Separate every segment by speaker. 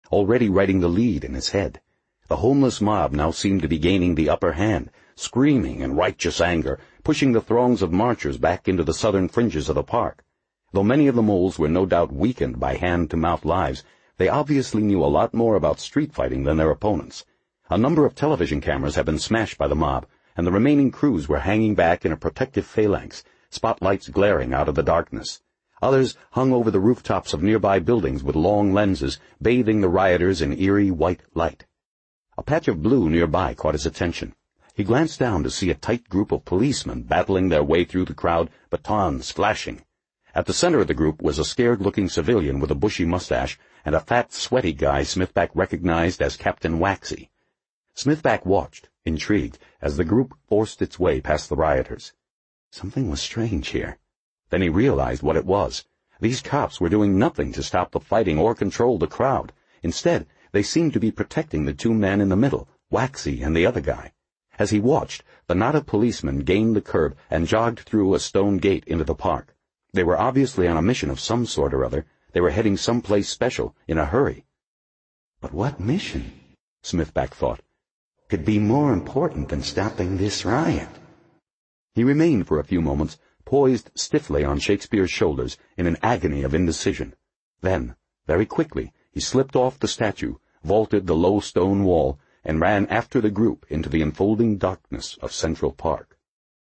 Speaker 1: already writing the lead in his head. The homeless mob now seemed to be gaining the upper hand, screaming in righteous anger, pushing the throngs of marchers back into the southern fringes of the park. Though many of the moles were no doubt weakened by hand-to-mouth lives, they obviously knew a lot more about street fighting than their opponents. A number of television cameras had been smashed by the mob, and the remaining crews were hanging back in a protective phalanx, spotlights glaring out of the darkness. Others hung over the rooftops of nearby buildings with long lenses, bathing the rioters in eerie white light. A patch of blue nearby caught his attention. He glanced down to see a tight group of policemen battling their way through the crowd, batons flashing. At the center of the group was a scared-looking civilian with a bushy mustache and a fat, sweaty guy Smithback recognized as Captain Waxy. Smithback watched, intrigued, as the group forced its way past the rioters. Something was strange here. Then he realized what it was. These cops were doing nothing to stop the fighting or control the crowd. Instead, they seemed to be protecting the two men in the middle, Waxy and the other guy. As he watched, the knot of policemen gained the curb and jogged through a stone gate into the park. They were obviously on a mission of some sort or other. They were heading someplace special, in a hurry. But what mission, Smithback thought, could be more important than stopping this riot? He remained for a few moments, poised stiffly on Shakespeare's shoulders in an agony of indecision. Then, very quickly, he slipped off the statue, vaulted the low stone wall, and ran after the group into the enfolding darkness of Central Park.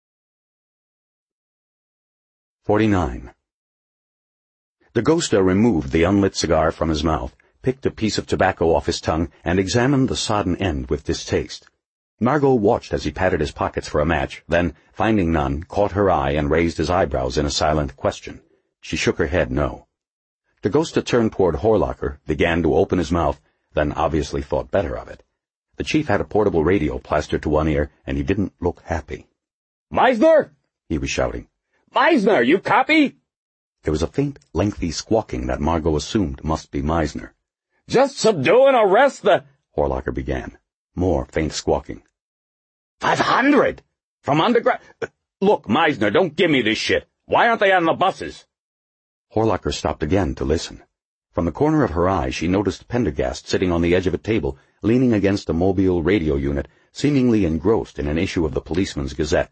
Speaker 1: 49. DaGosta removed the unlit cigar from his mouth, picked a piece of tobacco off his tongue, and examined the sodden end with distaste. Margot watched as he patted his pockets for a match, then, finding none, caught her eye and raised his eyebrows in a silent question. She shook her head no. DaGosta turned toward Horlocker, began to open his mouth, then obviously thought better of it. The chief had a portable radio plastered to one ear, and he didn't look happy.
Speaker 2: "Meisner!"
Speaker 1: he was shouting.
Speaker 2: "Meisner, you copy?"
Speaker 1: There was a faint, lengthy squawking that Margot assumed must be Meisner.
Speaker 2: "Just subdue and arrest the—"
Speaker 1: Horlocker began. More faint squawking.
Speaker 2: 500! From underground— Look, Meisner, don't give me this shit. Why aren't they on the buses?
Speaker 1: Horlocker stopped again to listen. From the corner of her eye she noticed Pendergast sitting on the edge of a table, leaning against a mobile radio unit, seemingly engrossed in an issue of the Policeman's Gazette.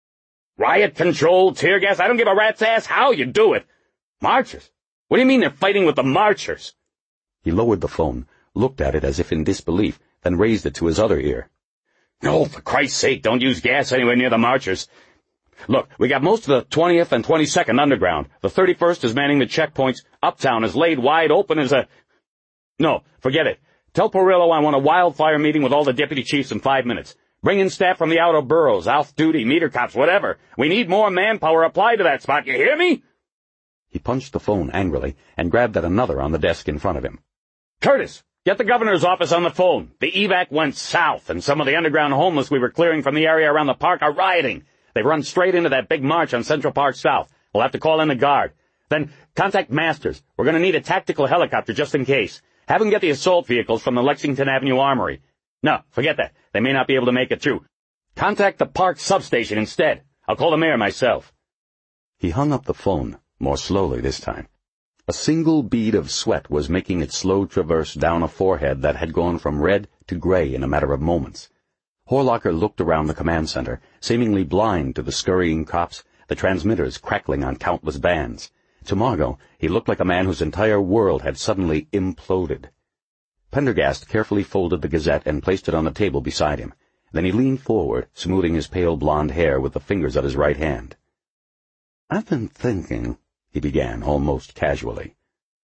Speaker 2: "Riot control, tear gas, I don't give a rat's ass how you do it. Marchers? What do you mean they're fighting with the marchers?"
Speaker 1: He lowered the phone, looked at it as if in disbelief, then raised it to his other ear.
Speaker 2: "No, for Christ's sake, don't use gas anywhere near the marchers. Look, we got most of the 20th and 22nd underground. The 31st is manning the checkpoints. Uptown is laid wide open as a— No, forget it. Tell Perillo I want a wildfire meeting with all the deputy chiefs in 5 minutes. Bring in staff from the outer boroughs, off-duty, meter cops, whatever. We need more manpower applied to that spot, you hear me?"
Speaker 1: He punched the phone angrily and grabbed at another on the desk in front of him.
Speaker 2: "Curtis, get the governor's office on the phone. The evac went south, and some of the underground homeless we were clearing from the area around the park are rioting. They've run straight into that big march on Central Park South. We'll have to call in the guard. Then contact Masters. We're going to need a tactical helicopter just in case. Have him get the assault vehicles from the Lexington Avenue Armory. No, forget that. They may not be able to make it through. Contact the park substation instead. I'll call the mayor myself."
Speaker 1: He hung up the phone, more slowly this time. A single bead of sweat was making its slow traverse down a forehead that had gone from red to gray in a matter of moments. Horlocker looked around the command center, seemingly blind to the scurrying cops, the transmitters crackling on countless bands. To Margot, he looked like a man whose entire world had suddenly imploded. Pendergast carefully folded the Gazette and placed it on the table beside him. Then he leaned forward, smoothing his pale blonde hair with the fingers of his right hand. "I've been thinking," he began, almost casually.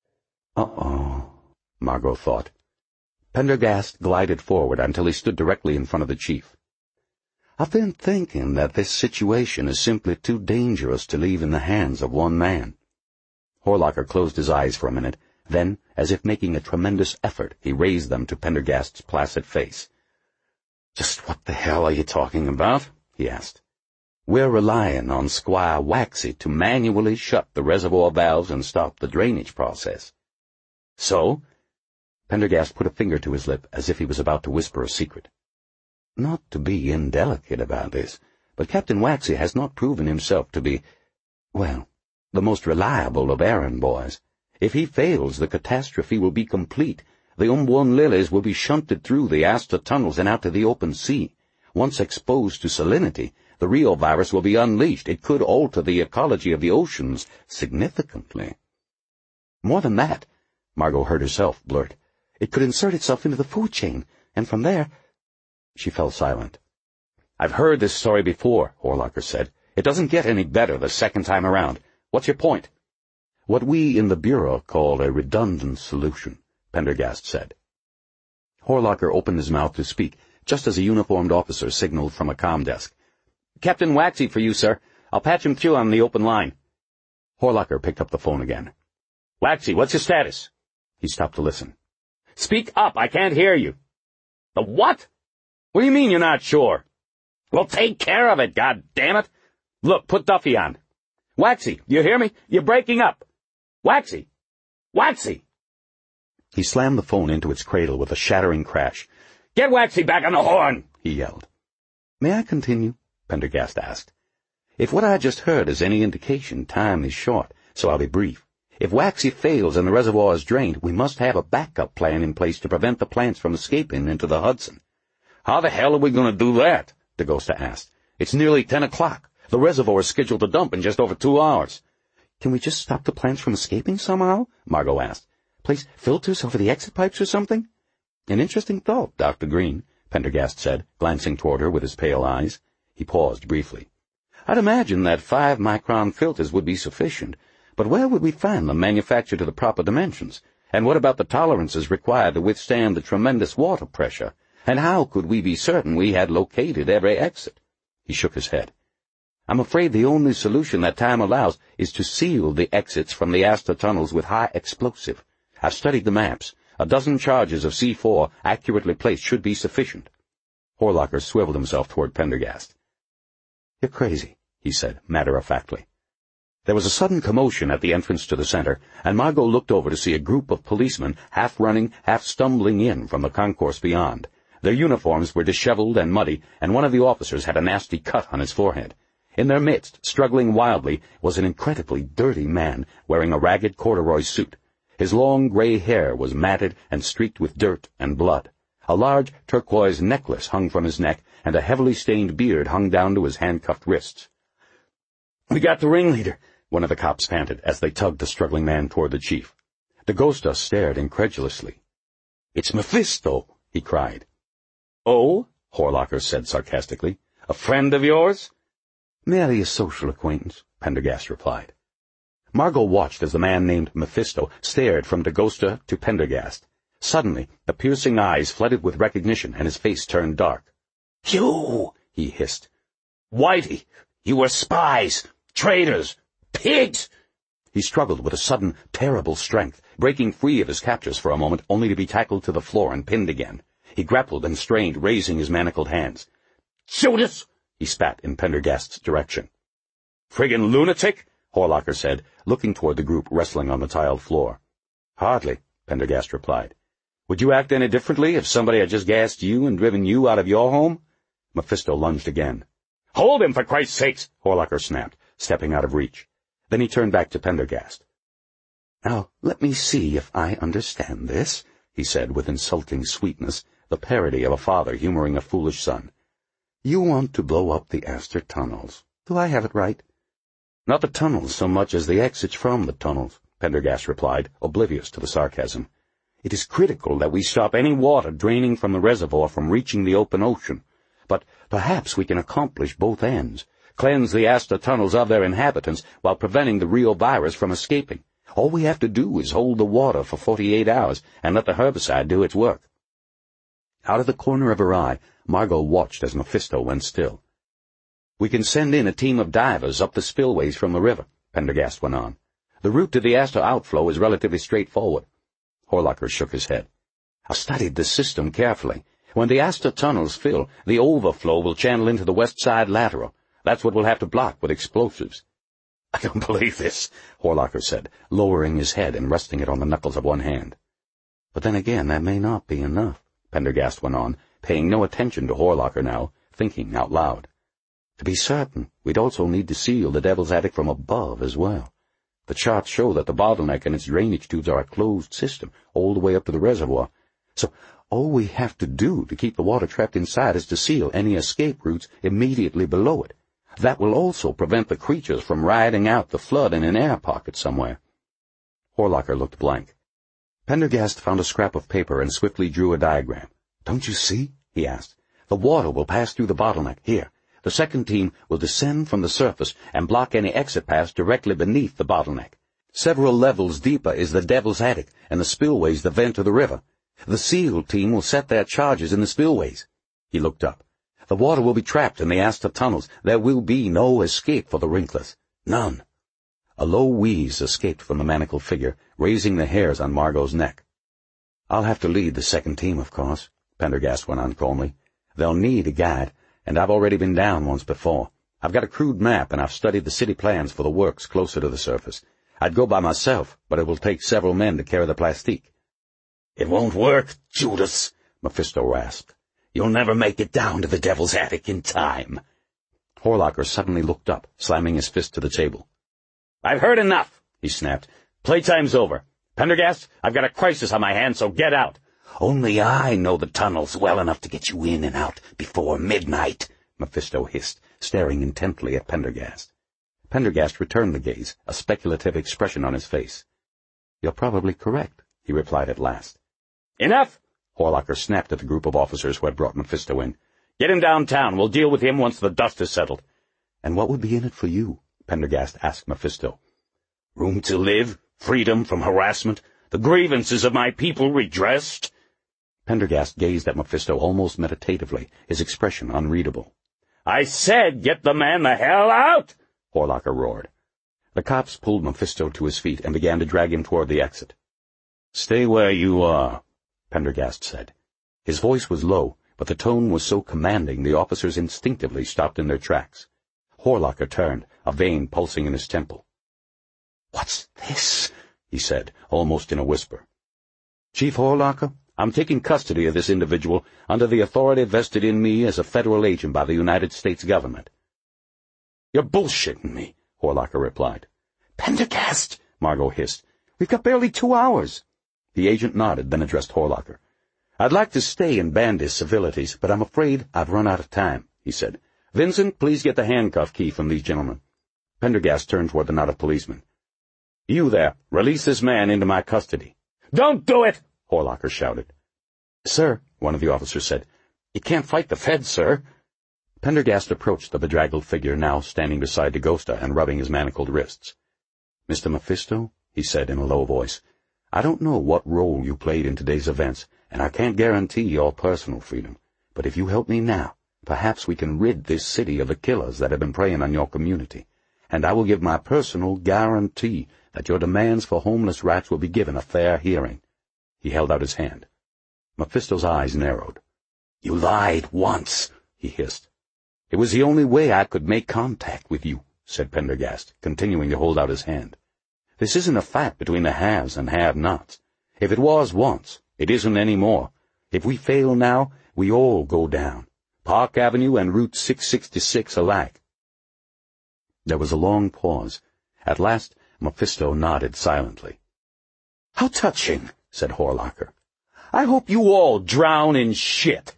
Speaker 1: "Uh-oh," Margot thought. Pendergast glided forward until he stood directly in front of the chief. "I've been thinking that this situation is simply too dangerous to leave in the hands of one man." Horlocker closed his eyes for a minute. Then, as if making a tremendous effort, he raised them to Pendergast's placid face. "Just what the hell are you talking about?" he asked. "We're relying on Squire Waxy to manually shut the reservoir valves and stop the drainage process." "So?" Pendergast put a finger to his lip as if he was about to whisper a secret. "Not to be indelicate about this, but Captain Waxy has not proven himself to be, well, the most reliable of errand boys. If he fails, the catastrophe will be complete. the unborn lilies will be shunted through the Aster tunnels and out to the open sea. Once exposed to salinity, the Rio virus will be unleashed. It could alter the ecology of the oceans significantly. More than that, Margot heard herself blurt. It could insert itself into the food chain, and from there— She fell silent. "I've heard this story before," Horlocker said. "It doesn't get any better the second time around. What's your point?" "What we in the Bureau call a redundant solution," Pendergast said. Horlocker opened his mouth to speak, just as a uniformed officer signaled from a comm desk. "Captain Waxy for you, sir. I'll patch him through on the open line." Horlocker picked up the phone again. "Waxy, what's your status?" He stopped to listen. "Speak up, I can't hear you." "The what? What do you mean you're not sure?" "Well, take care of it, goddammit. Look, put Duffy on. Waxy, you hear me? You're breaking up. Waxy! Waxy!" He slammed the phone into its cradle with a shattering crash. "Get Waxy back on the horn!" he yelled. "May I continue?" Pendergast asked. "If what I just heard is any indication, time is short, so I'll be brief. If Waxy fails and the reservoir is drained, we must have a backup plan in place to prevent the plants from escaping into the Hudson." "How the hell are we going to do that?" DaGosta asked. "It's nearly 10 o'clock. The reservoir is scheduled to dump in just over 2 hours. "Can we just stop the plants from escaping somehow?" Margot asked. "Place filters over the exit pipes or something?" "An interesting thought, Dr. Green," Pendergast said, glancing toward her with his pale eyes. He paused briefly. "I'd imagine that 5-micron filters would be sufficient, but where would we find them manufactured to the proper dimensions? And what about the tolerances required to withstand the tremendous water pressure? And how could we be certain we had located every exit?" He shook his head. "I'm afraid the only solution that time allows is to seal the exits from the Aster tunnels with high explosive. I've studied the maps. A dozen charges of C4 accurately placed should be sufficient." Horlocker swiveled himself toward Pendergast. "You're crazy," he said, matter-of-factly. There was a sudden commotion at the entrance to the center, and Margot looked over to see a group of policemen half running, half stumbling in from the concourse beyond. Their uniforms were disheveled and muddy, and one of the officers had a nasty cut on his forehead. In their midst, struggling wildly, was an incredibly dirty man wearing a ragged corduroy suit. His long gray hair was matted and streaked with dirt and blood. A large turquoise necklace hung from his neck, and a heavily stained beard hung down to his handcuffed wrists. "We got the ringleader," one of the cops panted as they tugged the struggling man toward the chief. DaGosta stared incredulously. "It's Mephisto," he cried. "Oh?" Horlocker said sarcastically. "A friend of yours?" "Merely a social acquaintance," Pendergast replied. Margot watched as the man named Mephisto stared from DaGosta to Pendergast. Suddenly, the piercing eyes flooded with recognition, and his face turned dark. "You!" he hissed. "Whitey! You were spies! Traitors! Pigs!" He struggled with a sudden, terrible strength, breaking free of his captors for a moment, only to be tackled to the floor and pinned again. He grappled and strained, raising his manacled hands. "Judas!" he spat in Pendergast's direction. "Friggin' lunatic!" Horlocker said, looking toward the group wrestling on the tiled floor. "Hardly," Pendergast replied. "Would you act any differently if somebody had just gassed you and driven you out of your home?" Mephisto lunged again. "Hold him, for Christ's sakes!" Horlocker snapped, stepping out of reach. Then he turned back to Pendergast. "Now, let me see if I understand this," he said with insulting sweetness, the parody of a father humoring a foolish son. "You want to blow up the Aster tunnels. Do I have it right?" "Not the tunnels so much as the exits from the tunnels," Pendergast replied, oblivious to the sarcasm. "It is critical that we stop any water draining from the reservoir from reaching the open ocean. But perhaps we can accomplish both ends, cleanse the Aster tunnels of their inhabitants while preventing the Rio virus from escaping. All we have to do is hold the water for 48 hours and let the herbicide do its work." Out of the corner of her eye, Margot watched as Mephisto went still. "We can send in a team of divers up the spillways from the river," Pendergast went on. "The route to the Aster outflow is relatively straightforward." Horlocker shook his head. "I've studied this system carefully. When the Aster tunnels fill, the overflow will channel into the west side lateral. That's what we'll have to block with explosives." "I don't believe this," Horlocker said, lowering his head and resting it on the knuckles of one hand. "But then again, that may not be enough," Pendergast went on, paying no attention to Horlocker now, thinking out loud. "To be certain, we'd also need to seal the Devil's Attic from above as well. The charts show that the bottleneck and its drainage tubes are a closed system all the way up to the reservoir, So all we have to do to keep the water trapped inside is to seal any escape routes immediately below it. That will also prevent the creatures from riding out the flood in an air pocket somewhere." Horlocker looked blank. Pendergast found a scrap of paper and swiftly drew a diagram. "Don't you see?" he asked. "The water will pass through the bottleneck here. The second team will descend from the surface and block any exit paths directly beneath the bottleneck. Several levels deeper is the Devil's Attic, and the spillways the vent to the river. The SEAL team will set their charges in the spillways." He looked up. "The water will be trapped in the Astor tunnels. There will be no escape for the Wrinklers. None." A low wheeze escaped from the manacled figure, raising the hairs on Margot's neck. "I'll have to lead the second team, of course," Pendergast went on calmly. "They'll need a guide, and I've already been down once before. I've got a crude map, and I've studied the city plans for the works closer to the surface. I'd go by myself, but it will take several men to carry the plastique." "It won't work, Judas," Mephisto rasped. "You'll never make it down to the Devil's Attic in time." Horlocker suddenly looked up, slamming his fist to the table. "I've heard enough," he snapped. "Playtime's over. Pendergast, I've got a crisis on my hands, so get out." "Only I know the tunnels well enough to get you in and out before midnight," Mephisto hissed, staring intently at Pendergast. Pendergast returned the gaze, a speculative expression on his face. "You're probably correct," he replied at last. "Enough!" Horlocker snapped at the group of officers who had brought Mephisto in. "Get him downtown. We'll deal with him once the dust is settled." "And what would be in it for you?" Pendergast asked Mephisto. "Room to live, freedom from harassment, the grievances of my people redressed." Pendergast gazed at Mephisto almost meditatively, his expression unreadable. "I said get the man the hell out!" Horlocker roared. The cops pulled Mephisto to his feet and began to drag him toward the exit. "Stay where you are," Pendergast said. His voice was low, but the tone was so commanding the officers instinctively stopped in their tracks. Horlocker turned, a vein pulsing in his temple. "What's this?" he said, almost in a whisper. "Chief Horlocker, I'm taking custody of this individual under the authority vested in me as a federal agent by the United States government." "You're bullshitting me," Horlocker replied. "Pendergast," Margot hissed. "We've got barely 2 hours." The agent nodded, then addressed Horlocker. "I'd like to stay and band his civilities, but I'm afraid I've run out of time," he said. "Vincent, please get the handcuff key from these gentlemen." Pendergast turned toward the knot of policemen. "You there, release this man into my custody." "Don't do it!" Horlocker shouted. "Sir," one of the officers said, "you can't fight the feds, sir." Pendergast approached the bedraggled figure now standing beside DeGosta and rubbing his manacled wrists. "Mr. Mephisto," he said in a low voice, "I don't know what role you played in today's events, and I can't guarantee your personal freedom, but if you help me now, perhaps we can rid this city of the killers that have been preying on your community, and I will give my personal guarantee that your demands for homeless rats will be given a fair hearing." He held out his hand. Mephisto's eyes narrowed. "You lied once," he hissed. "It was the only way I could make contact with you," said Pendergast, continuing to hold out his hand. "This isn't a fight between the haves and have-nots. If it was once, it isn't any more. If we fail now, we all go down. Park Avenue and Route 666 alike." There was a long pause. At last, Mephisto nodded silently. "How touching," said Horlocker. "I hope you all drown in shit."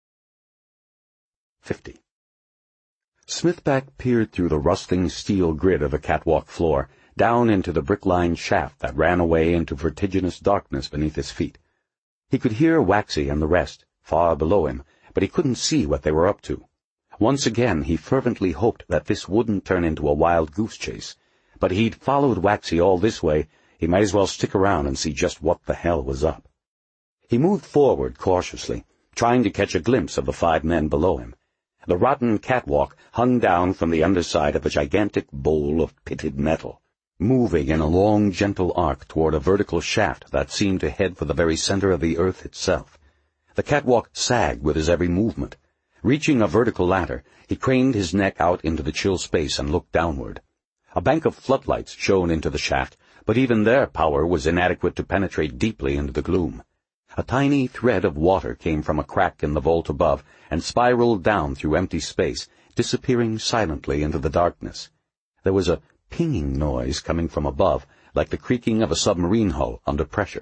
Speaker 1: 50. Smithback peered through the rustling steel grid of the catwalk floor, down into the brick-lined shaft that ran away into vertiginous darkness beneath his feet. He could hear Waxy and the rest, far below him, but he couldn't see what they were up to. Once again he fervently hoped that this wouldn't turn into a wild goose chase, but he'd followed Waxy all this way, he might as well stick around and see just what the hell was up. He moved forward cautiously, trying to catch a glimpse of the 5 men below him. The rotten catwalk hung down from the underside of a gigantic bowl of pitted metal, moving in a long, gentle arc toward a vertical shaft that seemed to head for the very center of the earth itself. The catwalk sagged with his every movement. Reaching a vertical ladder, he craned his neck out into the chill space and looked downward. A bank of floodlights shone into the shaft, but even their power was inadequate to penetrate deeply into the gloom. A tiny thread of water came from a crack in the vault above and spiraled down through empty space, disappearing silently into the darkness. There was a pinging noise coming from above, like the creaking of a submarine hull under pressure.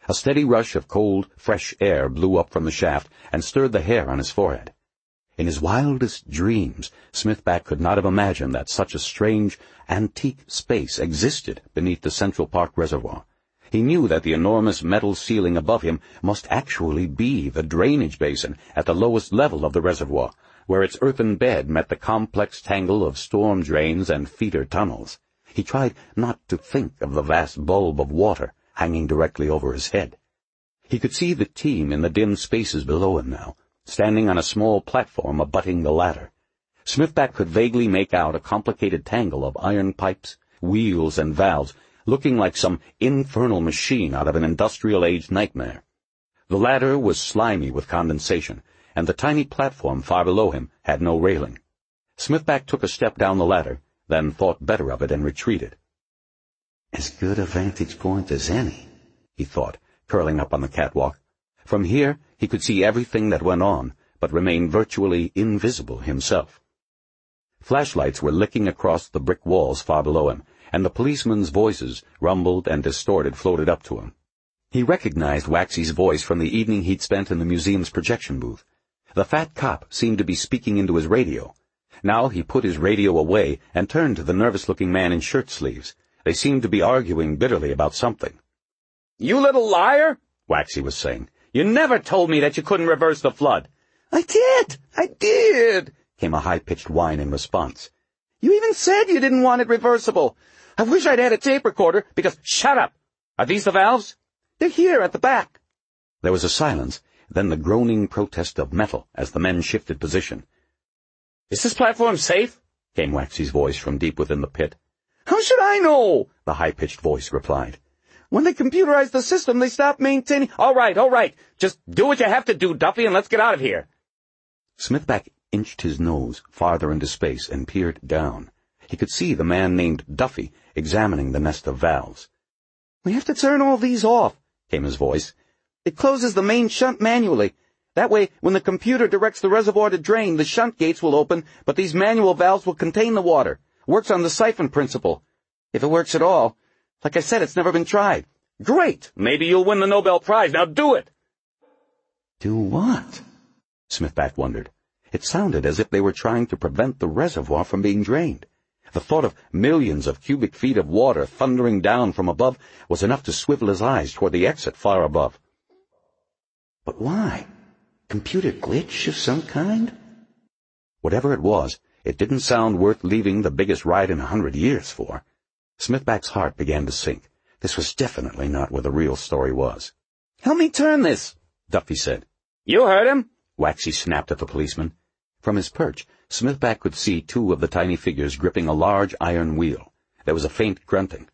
Speaker 1: A steady rush of cold, fresh air blew up from the shaft and stirred the hair on his forehead. In his wildest dreams, Smithback could not have imagined that such a strange, antique space existed beneath the Central Park Reservoir. He knew that the enormous metal ceiling above him must actually be the drainage basin at the lowest level of the reservoir, where its earthen bed met the complex tangle of storm drains and feeder tunnels. He tried not to think of the vast bulb of water hanging directly over his head. He could see the team in the dim spaces below him now, standing on a small platform abutting the ladder. Smithback could vaguely make out a complicated tangle of iron pipes, wheels, and valves, looking like some infernal machine out of an industrial-age nightmare. The ladder was slimy with condensation, and the tiny platform far below him had no railing. Smithback took a step down the ladder, then thought better of it and retreated. "As good a vantage point as any," he thought, curling up on the catwalk. From here he could see everything that went on, but remained virtually invisible himself. Flashlights were licking across the brick walls far below him, and the policemen's voices, rumbled and distorted, floated up to him. He recognized Waxy's voice from the evening he'd spent in the museum's projection booth. The fat cop seemed to be speaking into his radio. Now he put his radio away and turned to the nervous-looking man in shirt sleeves. They seemed to be arguing bitterly about something.
Speaker 2: "You little liar," Waxy was saying. "You never told me that you couldn't reverse the flood." I did, came a high-pitched whine in response. "You even said you didn't want it reversible. I wish I'd had a tape recorder, because—" "Shut up! Are these the valves?" "They're here at the back."
Speaker 1: There was a silence, then the groaning protest of metal as the men shifted position.
Speaker 2: "Is this platform safe?" came Waxy's voice from deep within the pit. "How should I know?" the high-pitched voice replied. "When they computerized the system, they stopped maintaining—" All right. Just do what you have to do, Duffy, and let's get out of here."
Speaker 1: Smithback inched his nose farther into space and peered down. He could see the man named Duffy examining the nest of valves.
Speaker 2: "We have to turn all these off," came his voice. "It closes the main shunt manually. That way, when the computer directs the reservoir to drain, the shunt gates will open, but these manual valves will contain the water. Works on the siphon principle. If it works at all. Like I said, it's never been tried." "Great! Maybe you'll win the Nobel Prize. Now do it!"
Speaker 1: "Do what?" Smithback wondered. It sounded as if they were trying to prevent the reservoir from being drained. The thought of millions of cubic feet of water thundering down from above was enough to swivel his eyes toward the exit far above. But why? Computer glitch of some kind? Whatever it was, it didn't sound worth leaving the biggest ride in 100 years for. Smithback's heart began to sink. This was definitely not where the real story was.
Speaker 2: "Help me turn this," Duffy said. "You heard him," Waxy snapped at the policeman.
Speaker 1: From his perch, Smithback could see two of the tiny figures gripping a large iron wheel. There was a faint grunting.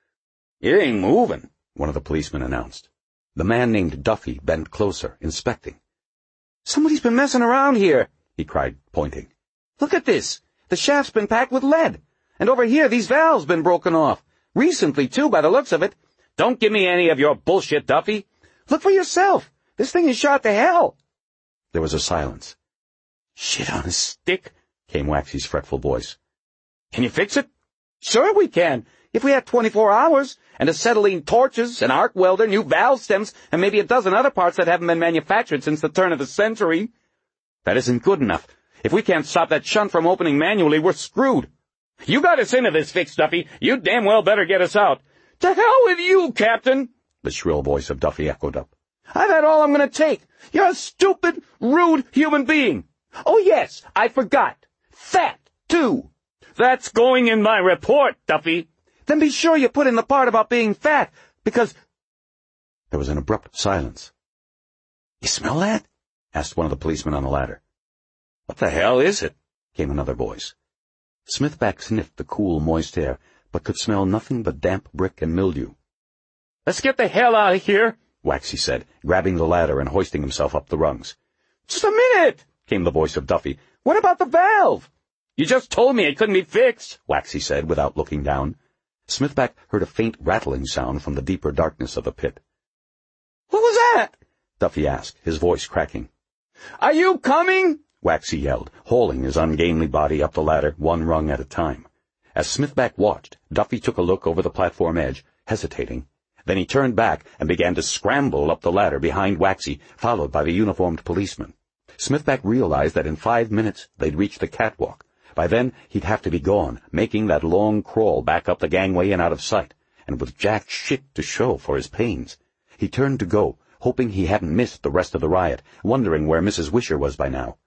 Speaker 2: "It ain't moving,"
Speaker 1: one of the policemen announced. The man named Duffy bent closer, inspecting.
Speaker 2: "Somebody's been messing around here,"
Speaker 1: he cried, pointing.
Speaker 2: "Look at this. The shaft's been packed with lead. And over here, these valves been broken off. Recently, too, by the looks of it. Don't give me any of your bullshit, Duffy. Look for yourself. This thing is shot to hell."
Speaker 1: There was a silence.
Speaker 2: "Shit on a stick," came Waxy's fretful voice. "Can you fix it?" "Sure we can. If we had 24 hours, and acetylene torches, an arc welder, new valve stems, and maybe a dozen other parts that haven't been manufactured since the turn of the century." "That isn't good enough. If we can't stop that shunt from opening manually, we're screwed." "You got us into this fix, Duffy. You damn well better get us out." "To hell with you, Captain," the shrill voice of Duffy echoed up. "I've had all I'm going to take. You're a stupid, rude human being. Oh, yes, I forgot. Fat, too." "That's going in my report, Duffy." "Then be sure you put in the part about being fat, because—"
Speaker 1: There was an abrupt silence.
Speaker 2: "You smell that?" asked one of the policemen on the ladder.
Speaker 1: "What the hell is it?" came another voice. Smithback sniffed the cool, moist air, but could smell nothing but damp brick and mildew.
Speaker 2: "Let's get the hell out of here,"
Speaker 1: Waxy said, grabbing the ladder and hoisting himself up the rungs.
Speaker 2: "Just a minute," came the voice of Duffy. "What about the valve?" "You just told me it couldn't be fixed," Waxy said without looking down.
Speaker 1: Smithback heard a faint rattling sound from the deeper darkness of the pit.
Speaker 2: "What was that?"
Speaker 1: Duffy asked, his voice cracking.
Speaker 2: "Are you coming?"
Speaker 1: Waxy yelled, hauling his ungainly body up the ladder one rung at a time. As Smithback watched, Duffy took a look over the platform edge, hesitating, Then he turned back and began to scramble up the ladder behind Waxy, followed by the uniformed policeman. Smithback realized that in 5 minutes they'd reach the catwalk. By then, he'd have to be gone, making that long crawl back up the gangway and out of sight, and with jack shit to show for his pains. He turned to go, hoping he hadn't missed the rest of the riot, wondering where Mrs. Wisher was by now.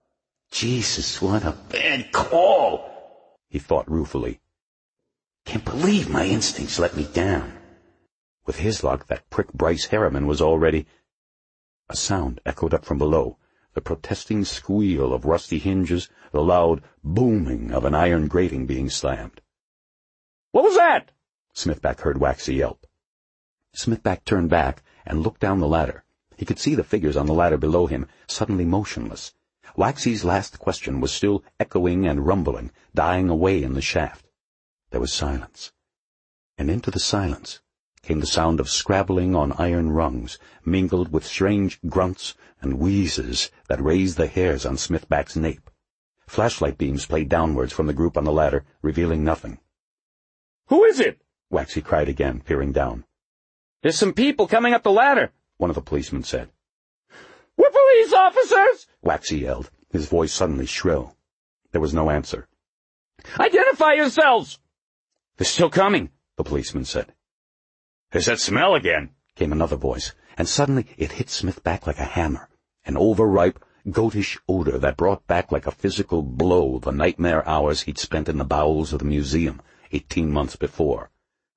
Speaker 1: "Jesus, what a bad call," he thought ruefully. "Can't believe my instincts let me down." With his luck, that prick Bryce Harriman was already— A sound echoed up from below, the protesting squeal of rusty hinges, the loud booming of an iron grating being slammed.
Speaker 2: "What was that?"
Speaker 1: Smithback heard Waxy yelp. Smithback turned back and looked down the ladder. He could see the figures on the ladder below him, suddenly motionless. Waxy's last question was still echoing and rumbling, dying away in the shaft. There was silence. And into the silence came the sound of scrabbling on iron rungs, mingled with strange grunts and wheezes that raised the hairs on Smithback's nape. Flashlight beams played downwards from the group on the ladder, revealing nothing.
Speaker 2: "Who is it?"
Speaker 1: Waxy cried again, peering down.
Speaker 2: "There's some people coming up the ladder,"
Speaker 1: one of the policemen said.
Speaker 2: "We're police officers!"
Speaker 1: Waxy yelled, his voice suddenly shrill. There was no answer.
Speaker 2: "Identify yourselves!"
Speaker 1: "They're still coming," the policeman said.
Speaker 2: "There's that smell again,"
Speaker 1: came another voice, and suddenly it hit Smithback like a hammer, an overripe, goatish odor that brought back like a physical blow the nightmare hours he'd spent in the bowels of the museum 18 months before.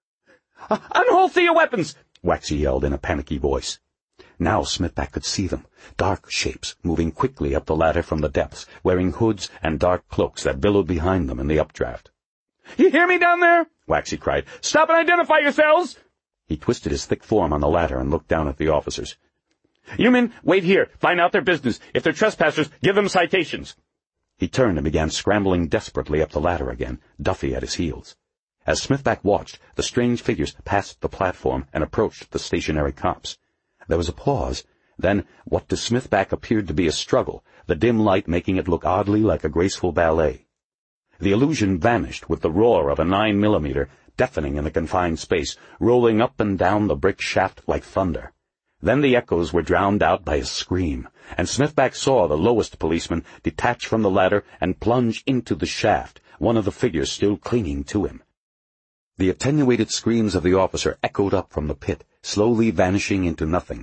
Speaker 2: "Unholster your weapons!"
Speaker 1: Waxy yelled in a panicky voice. Now Smithback could see them, dark shapes moving quickly up the ladder from the depths, wearing hoods and dark cloaks that billowed behind them in the updraft.
Speaker 2: "You hear me down there?" Waxy cried. "Stop and identify yourselves!"
Speaker 1: He twisted his thick form on the ladder and looked down at the officers.
Speaker 2: "You men, wait here. Find out their business. If they're trespassers, give them citations."
Speaker 1: He turned and began scrambling desperately up the ladder again, Duffy at his heels. As Smithback watched, the strange figures passed the platform and approached the stationary cops. There was a pause, then what to Smithback appeared to be a struggle, the dim light making it look oddly like a graceful ballet. The illusion vanished with the roar of a 9mm, deafening in the confined space, rolling up and down the brick shaft like thunder. Then the echoes were drowned out by a scream, and Smithback saw the lowest policeman detach from the ladder and plunge into the shaft, one of the figures still clinging to him. The attenuated screams of the officer echoed up from the pit, slowly vanishing into nothing.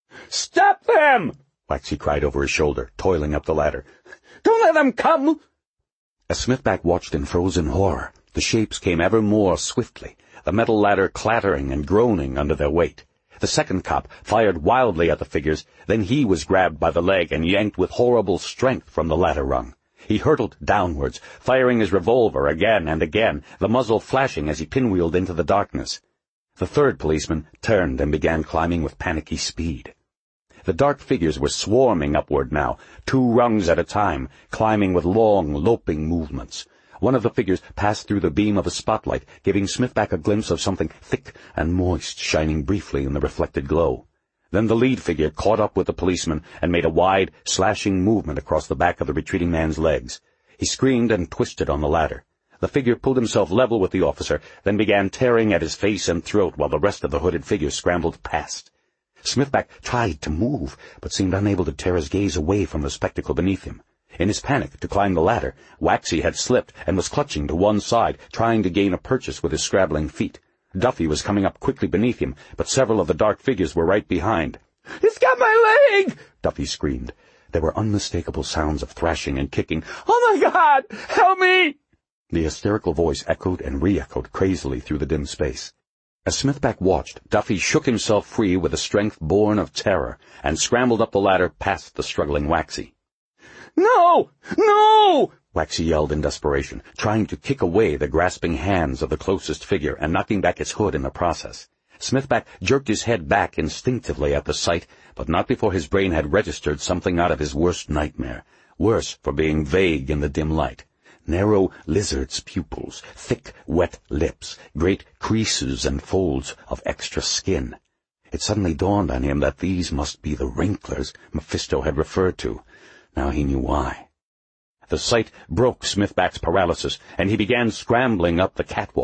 Speaker 2: "Stop them!"
Speaker 1: Waxy cried over his shoulder, toiling up the ladder.
Speaker 2: "Don't let them come!"
Speaker 1: As Smithback watched in frozen horror, the shapes came ever more swiftly, the metal ladder clattering and groaning under their weight. The second cop fired wildly at the figures, then he was grabbed by the leg and yanked with horrible strength from the ladder rung. He hurtled downwards, firing his revolver again and again, the muzzle flashing as he pinwheeled into the darkness. The third policeman turned and began climbing with panicky speed. The dark figures were swarming upward now, 2 rungs at a time, climbing with long, loping movements. One of the figures passed through the beam of a spotlight, giving Smithback a glimpse of something thick and moist shining briefly in the reflected glow. Then the lead figure caught up with the policeman and made a wide, slashing movement across the back of the retreating man's legs. He screamed and twisted on the ladder. The figure pulled himself level with the officer, then began tearing at his face and throat while the rest of the hooded figure scrambled past. Smithback tried to move, but seemed unable to tear his gaze away from the spectacle beneath him. In his panic to climb the ladder, Waxy had slipped and was clutching to one side, trying to gain a purchase with his scrabbling feet. Duffy was coming up quickly beneath him, but several of the dark figures were right behind.
Speaker 2: "It's got my leg!"
Speaker 1: Duffy screamed. There were unmistakable sounds of thrashing and kicking.
Speaker 2: "Oh, my God! Help me!"
Speaker 1: The hysterical voice echoed and re-echoed crazily through the dim space. As Smithback watched, Duffy shook himself free with a strength born of terror and scrambled up the ladder past the struggling Waxy.
Speaker 2: "No! No!"
Speaker 1: Waxy yelled in desperation, trying to kick away the grasping hands of the closest figure and knocking back its hood in the process. Smithback jerked his head back instinctively at the sight, but not before his brain had registered something out of his worst nightmare, worse for being vague in the dim light. Narrow lizard's pupils, thick, wet lips, great creases and folds of extra skin. It suddenly dawned on him that these must be the wrinklers Mephisto had referred to. Now he knew why. The sight broke Smithback's paralysis, and he began scrambling up the catwalk.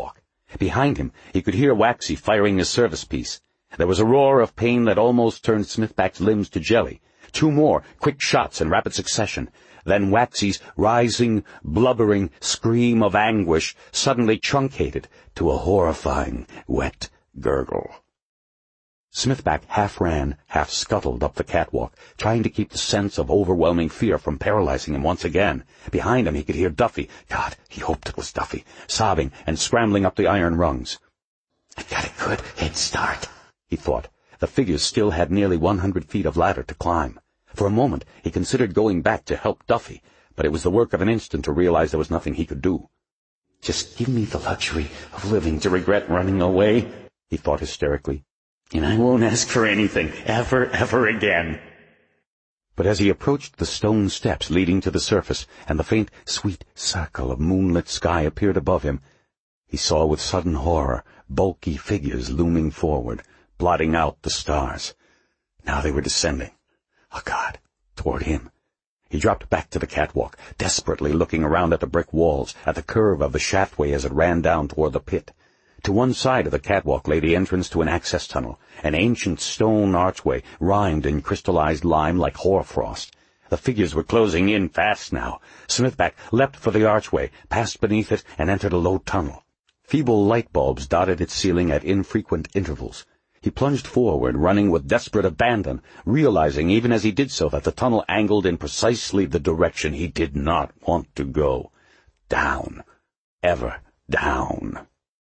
Speaker 1: Behind him, he could hear Waxy firing his service piece. There was a roar of pain that almost turned Smithback's limbs to jelly. 2 more quick shots in rapid succession. Then Waxy's rising, blubbering scream of anguish suddenly truncated to a horrifying, wet gurgle. Smithback half ran, half scuttled up the catwalk, trying to keep the sense of overwhelming fear from paralyzing him once again. Behind him he could hear Duffy, God, he hoped it was Duffy, sobbing and scrambling up the iron rungs. "I've got a good head start," he thought. The figures still had nearly 100 feet of ladder to climb. For a moment he considered going back to help Duffy, but it was the work of an instant to realize there was nothing he could do. "Just give me the luxury of living to regret running away," he thought hysterically. "And I won't ask for anything, ever again." But as he approached the stone steps leading to the surface, and the faint, sweet circle of moonlit sky appeared above him, he saw with sudden horror bulky figures looming forward, blotting out the stars. Now they were descending. Oh, God, toward him. He dropped back to the catwalk, desperately looking around at the brick walls, at the curve of the shaftway as it ran down toward the pit. To one side of the catwalk lay the entrance to an access tunnel, an ancient stone archway, rimed in crystallized lime like hoarfrost. The figures were closing in fast now. Smithback leapt for the archway, passed beneath it, and entered a low tunnel. Feeble light bulbs dotted its ceiling at infrequent intervals. He plunged forward, running with desperate abandon, realizing even as he did so that the tunnel angled in precisely the direction he did not want to go. Down. Ever down.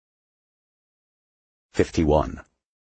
Speaker 1: 51.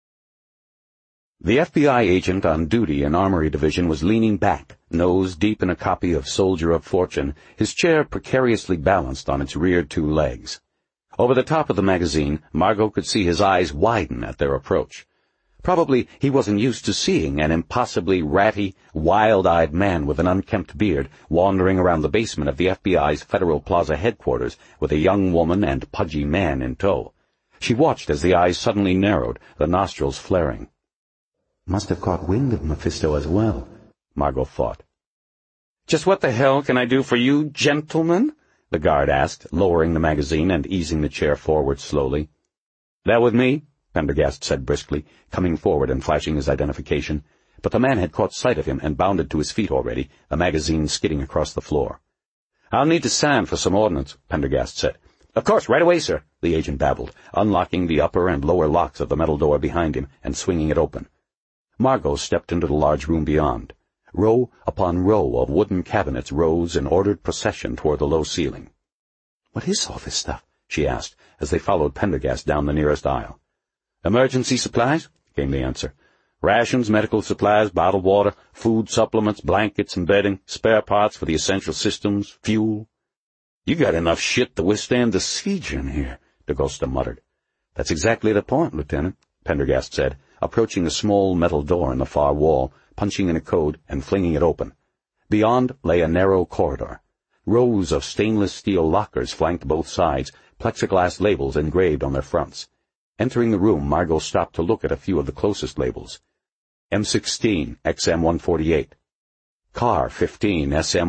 Speaker 1: The FBI agent on duty in Armory Division was leaning back, nose deep in a copy of Soldier of Fortune, his chair precariously balanced on its rear 2 legs. Over the top of the magazine, Margot could see his eyes widen at their approach. Probably he wasn't used to seeing an impossibly ratty, wild-eyed man with an unkempt beard wandering around the basement of the FBI's Federal Plaza headquarters with a young woman and pudgy man in tow. She watched as the eyes suddenly narrowed, the nostrils flaring. "Must have caught wind of Mephisto as well," Margot thought. "Just what the hell can I do for you, gentlemen?" the guard asked, lowering the magazine and easing the chair forward slowly. "That with me?" Pendergast said briskly, coming forward and flashing his identification. But the man had caught sight of him and bounded to his feet already, the magazine skidding across the floor. "I'll need to sign for some ordnance," Pendergast said. "Of course, right away, sir," the agent babbled, unlocking the upper and lower locks of the metal door behind him and swinging it open. Margot stepped into the large room beyond. Row upon row of wooden cabinets rose in ordered procession toward the low ceiling. "What is all this stuff?" she asked, as they followed Pendergast down the nearest aisle. "Emergency supplies," came the answer. "Rations, medical supplies, bottled water, food supplements, blankets and bedding, spare parts for the essential systems, fuel." "You got enough shit to withstand the siege in here," DaGosta muttered. "That's exactly the point, Lieutenant," Pendergast said, approaching a small metal door in the far wall, punching in a code and flinging it open. Beyond lay a narrow corridor. Rows of stainless steel lockers flanked both sides, plexiglass labels engraved on their fronts. Entering the room, Margot stopped to look at a few of the closest labels. M16, XM148. Car 15,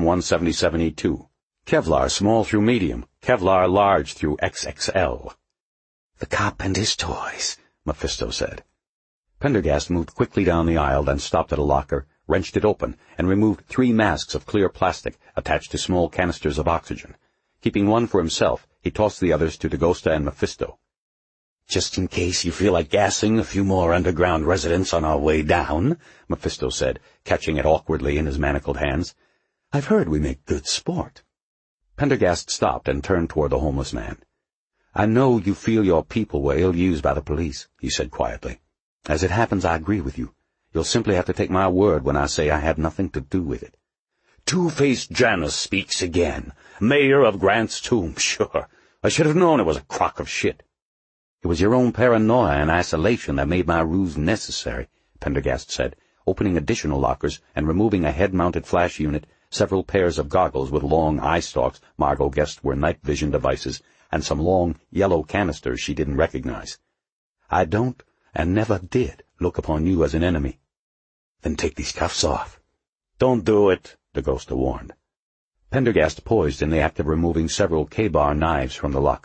Speaker 1: SM177E2. Kevlar small through medium, Kevlar large through XXL. "The cop and his toys," Mephisto said. Pendergast moved quickly down the aisle, then stopped at a locker, wrenched it open, and removed 3 masks of clear plastic attached to small canisters of oxygen. Keeping one for himself, he tossed the others to DaGosta and Mephisto. "Just in case you feel like gassing a few more underground residents on our way down," Mephisto said, catching it awkwardly in his manacled hands. "I've heard we make good sport." Pendergast stopped and turned toward the homeless man. "I know you feel your people were ill-used by the police," he said quietly. "As it happens, I agree with you. You'll simply have to take my word when I say I had nothing to do with it." "Two-faced Janus speaks again. Mayor of Grant's Tomb, sure. I should have known it was a crock of shit." "It was your own paranoia and isolation that made my ruse necessary," Pendergast said, opening additional lockers and removing a head-mounted flash unit, several pairs of goggles with long eye stalks Margot guessed were night vision devices, and some long, yellow canisters she didn't recognize. "I don't, and never did, look upon you as an enemy." "Then take these cuffs off." "Don't do it," DaGosta warned. Pendergast poised in the act of removing several K-bar knives from the locker.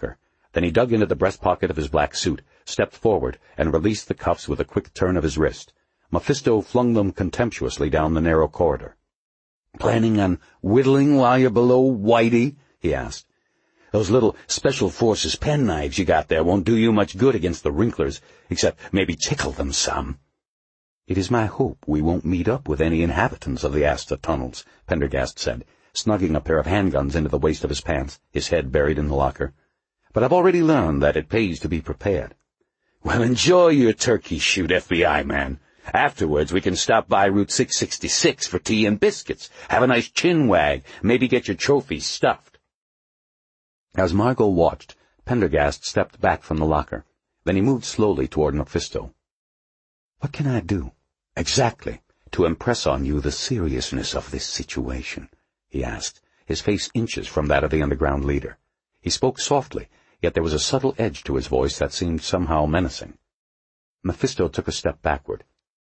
Speaker 1: Then he dug into the breast pocket of his black suit, stepped forward, and released the cuffs with a quick turn of his wrist. Mephisto flung them contemptuously down the narrow corridor. "Planning on whittling while you're below, Whitey?" he asked. "Those little Special Forces penknives you got there won't do you much good against the wrinklers, except maybe tickle them some." "It is my hope we won't meet up with any inhabitants of the Asta tunnels," Pendergast said, snugging a pair of handguns into the waist of his pants, his head buried in the locker. "But I've already learned that it pays to be prepared." "Well, enjoy your turkey shoot, FBI man. Afterwards, we can stop by Route 666 for tea and biscuits, have a nice chin wag, maybe get your trophies stuffed." As Margot watched, Pendergast stepped back from the locker. Then he moved slowly toward Mephisto. "What can I do, exactly, to impress on you the seriousness of this situation?" he asked, his face inches from that of the underground leader. He spoke softly, yet there was a subtle edge to his voice that seemed somehow menacing. Mephisto took a step backward.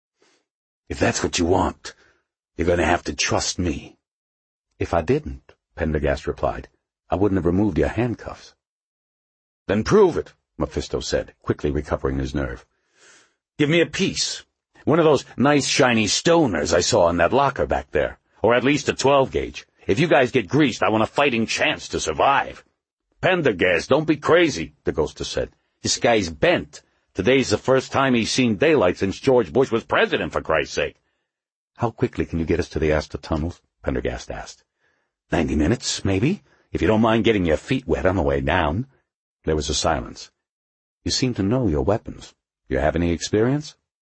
Speaker 1: "If that's what you want, you're going to have to trust me." "If I didn't," Pendergast replied, "I wouldn't have removed your handcuffs." "Then prove it," Mephisto said, quickly recovering his nerve. "Give me a piece. One of those nice shiny stoners I saw in that locker back there. Or at least a 12-gauge. If you guys get greased, I want a fighting chance to survive." "Pendergast, don't be crazy," Dagosta said. "This guy's bent. Today's the first time he's seen daylight since George Bush was president, for Christ's sake." "How quickly can you get us to the Asta tunnels?" Pendergast asked. 90 minutes, maybe, if you don't mind getting your feet wet on the way down." There was a silence. "You seem to know your weapons. You have any experience?"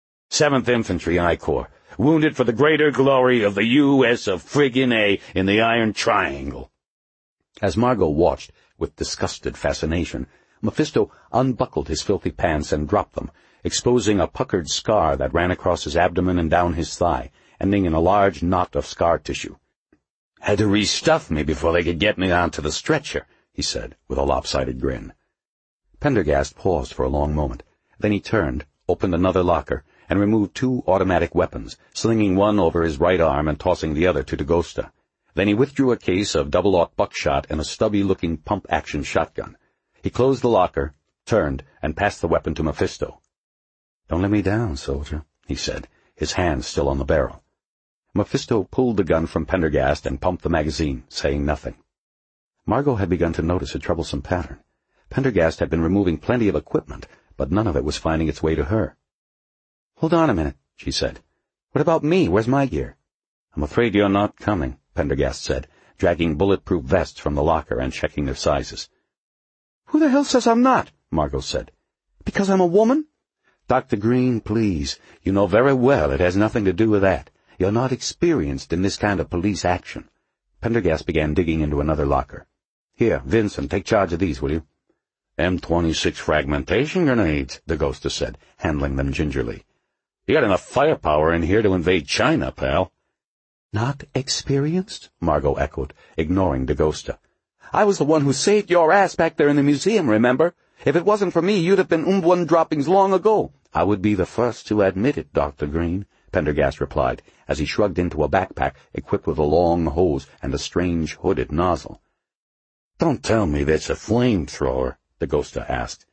Speaker 1: 7th Infantry I Corps, wounded for the greater glory of the U.S. of friggin' A in the Iron Triangle." As Margot watched with disgusted fascination, Mephisto unbuckled his filthy pants and dropped them, exposing a puckered scar that ran across his abdomen and down his thigh, ending in a large knot of scar tissue. "Had to restuff me before they could get me onto the stretcher," he said, with a lopsided grin. Pendergast paused for a long moment. Then he turned, opened another locker, and removed 2 automatic weapons, slinging one over his right arm and tossing the other to Dagosta. Then he withdrew a case of double-aught buckshot and a stubby-looking pump-action shotgun. He closed the locker, turned, and passed the weapon to Mephisto. "Don't let me down, soldier," he said, his hand still on the barrel. Mephisto pulled the gun from Pendergast and pumped the magazine, saying nothing. Margot had begun to notice a troublesome pattern. Pendergast had been removing plenty of equipment, but none of it was finding its way to her. "Hold on a minute," she said. "What about me? Where's my gear?" "I'm afraid you're not coming," Pendergast said, dragging bulletproof vests from the locker and checking their sizes. "Who the hell says I'm not?" Margot said. "Because I'm a woman?" "Dr. Green, please. You know very well it has nothing to do with that. You're not experienced in this kind of police action." Pendergast began digging into another locker. "Here, Vincent, take charge of these, will you?" "M26 fragmentation grenades," Dagosta said, handling them gingerly. "You got enough firepower in here to invade China, pal." "Not experienced?" Margot echoed, ignoring Dagosta. "I was the one who saved your ass back there in the museum, remember? If it wasn't for me, you'd have been one droppings long ago." "I would be the first to admit it, Dr. Green," Pendergast replied, as he shrugged into a backpack equipped with a long hose and a strange hooded nozzle. "Don't tell me that's a flamethrower," Dagosta asked.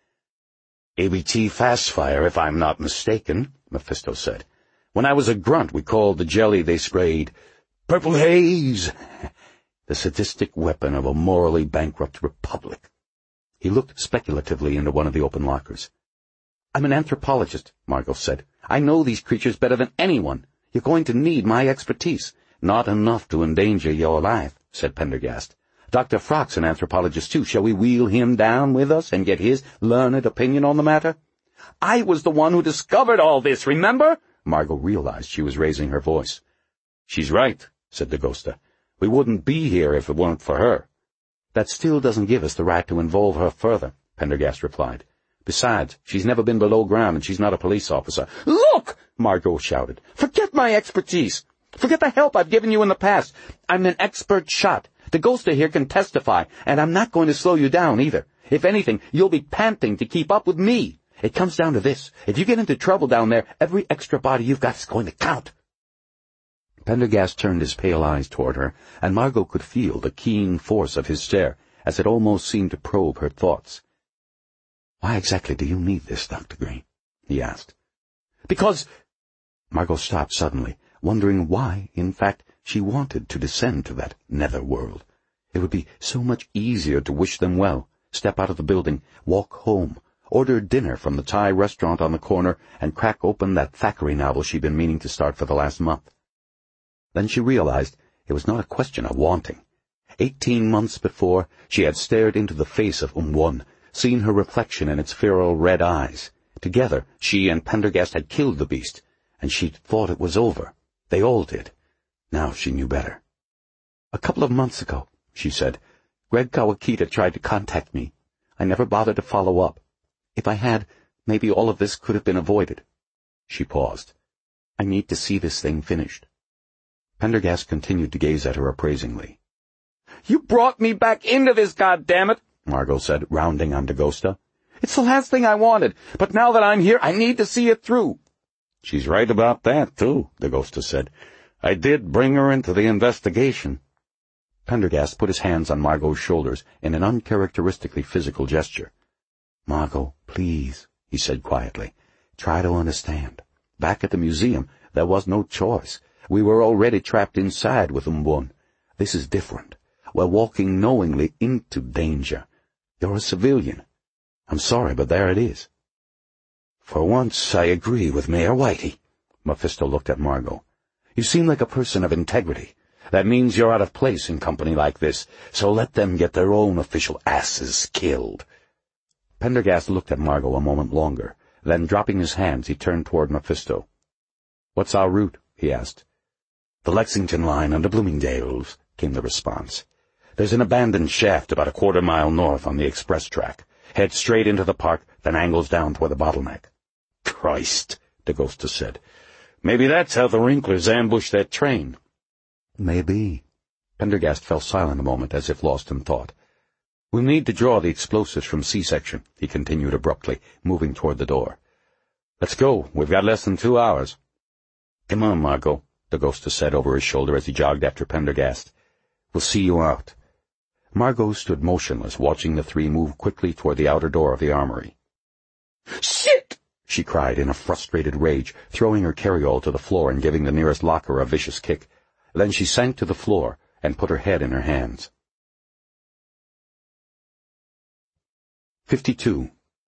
Speaker 1: "ABT Fastfire, if I'm not mistaken," Mephisto said. "When I was a grunt, we called the jelly they sprayed Purple Haze, the sadistic weapon of a morally bankrupt republic." He looked speculatively into one of the open lockers. "I'm an anthropologist," Margot said. "I know these creatures better than anyone. You're going to need my expertise." "Not enough to endanger your life," said Pendergast. "Dr. Frock's an anthropologist, too. Shall we wheel him down with us and get his learned opinion on the matter?" "I was the one who discovered all this, remember?" Margot realized she was raising her voice. "She's right," said Dagosta. "We wouldn't be here if it weren't for her." "That still doesn't give us the right to involve her further," Pendergast replied. "Besides, she's never been below ground and she's not a police officer." "Look!" Margot shouted. "Forget my expertise. Forget the help I've given you in the past. I'm an expert shot. Dagosta here can testify, and I'm not going to slow you down either. If anything, you'll be panting to keep up with me. It comes down to this. If you get into trouble down there, every extra body you've got is going to count." Pendergast turned his pale eyes toward her, and Margot could feel the keen force of his stare, as it almost seemed to probe her thoughts. "Why exactly do you need this, Dr. Green?" he asked.
Speaker 2: "Because—"
Speaker 1: Margot stopped suddenly, wondering why, in fact, she wanted to descend to that nether world. It would be so much easier to wish them well, step out of the building, walk home, order dinner from the Thai restaurant on the corner, and crack open that Thackeray novel she'd been meaning to start for the last month. Then she realized it was not a question of wanting. 18 months before, she had stared into the face of Won, seen her reflection in its feral red eyes. Together, she and Pendergast had killed the beast, and she'd thought it was over. They all did. Now she knew better. "A couple of months ago," she said, "Greg Kawakita tried to contact me. I never bothered to follow up. If I had, maybe all of this could have been avoided." She paused. "I need to see this thing finished." Pendergast continued to gaze at her appraisingly.
Speaker 2: "You brought me back into this, goddammit,"
Speaker 1: Margot said, rounding on Dagosta.
Speaker 2: "It's the last thing I wanted, but now that I'm here, I need to see it through."
Speaker 1: "She's right about that, too," Dagosta said. "I did bring her into the investigation." Pendergast put his hands on Margot's shoulders in an uncharacteristically physical gesture. "Margot, please," he said quietly. "Try to understand. Back at the museum, there was no choice. We were already trapped inside with Won. This is different. We're walking knowingly into danger. You're a civilian. I'm sorry, but there it is." "For once, I agree with Mayor Whitey." Mephisto looked at Margot. "You seem like a person of integrity. That means you're out of place in company like this, so let them get their own official asses killed." Pendergast looked at Margot a moment longer. Then, dropping his hands, he turned toward Mephisto. "What's our route?" he asked. "The Lexington line under Bloomingdale's," came the response. "There's an abandoned shaft about a quarter-mile north on the express track. Head straight into the park, then angles down toward the bottleneck." "Christ," Dagosta said. "Maybe that's how the Wrinklers ambushed that train." "Maybe." Pendergast fell silent a moment, as if lost in thought. "We'll need to draw the explosives from C-section," he continued abruptly, moving toward the door. "Let's go. We've got less than 2 hours." "Come on, Margot," Dagosta said over his shoulder as he jogged after Pendergast. "We'll see you out." Margot stood motionless, watching the three move quickly toward the outer door of the armory.
Speaker 2: "Shit!"
Speaker 1: she cried in a frustrated rage, throwing her carryall to the floor and giving the nearest locker a vicious kick. Then she sank to the floor and put her head in her hands. 52.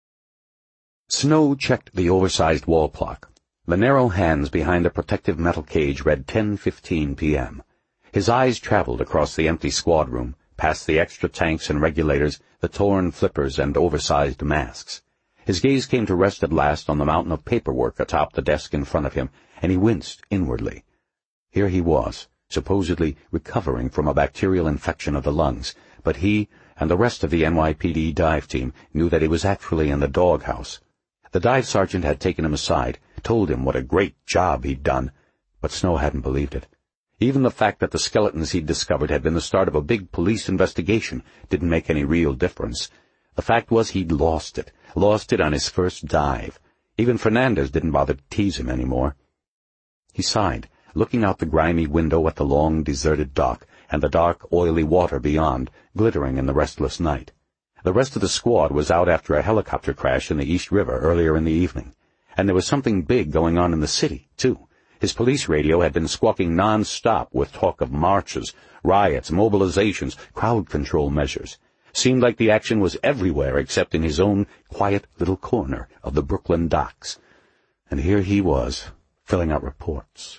Speaker 1: Snow checked the oversized wall clock. The narrow hands behind a protective metal cage read 10:15 p.m. His eyes traveled across the empty squad room, past the extra tanks and regulators, the torn flippers and oversized masks. His gaze came to rest at last on the mountain of paperwork atop the desk in front of him, and he winced inwardly. Here he was, supposedly recovering from a bacterial infection of the lungs, but he and the rest of the NYPD dive team knew that he was actually in the doghouse. The dive sergeant had taken him aside, told him what a great job he'd done, but Snow hadn't believed it. Even the fact that the skeletons he'd discovered had been the start of a big police investigation didn't make any real difference. The fact was he'd lost it on his first dive. Even Fernandez didn't bother to tease him anymore. He sighed, looking out the grimy window at the long, deserted dock and the dark, oily water beyond, glittering in the restless night. The rest of the squad was out after a helicopter crash in the East River earlier in the evening. And there was something big going on in the city, too. His police radio had been squawking non-stop with talk of marches, riots, mobilizations, crowd control measures. Seemed like the action was everywhere except in his own quiet little corner of the Brooklyn docks. And here he was, filling out reports.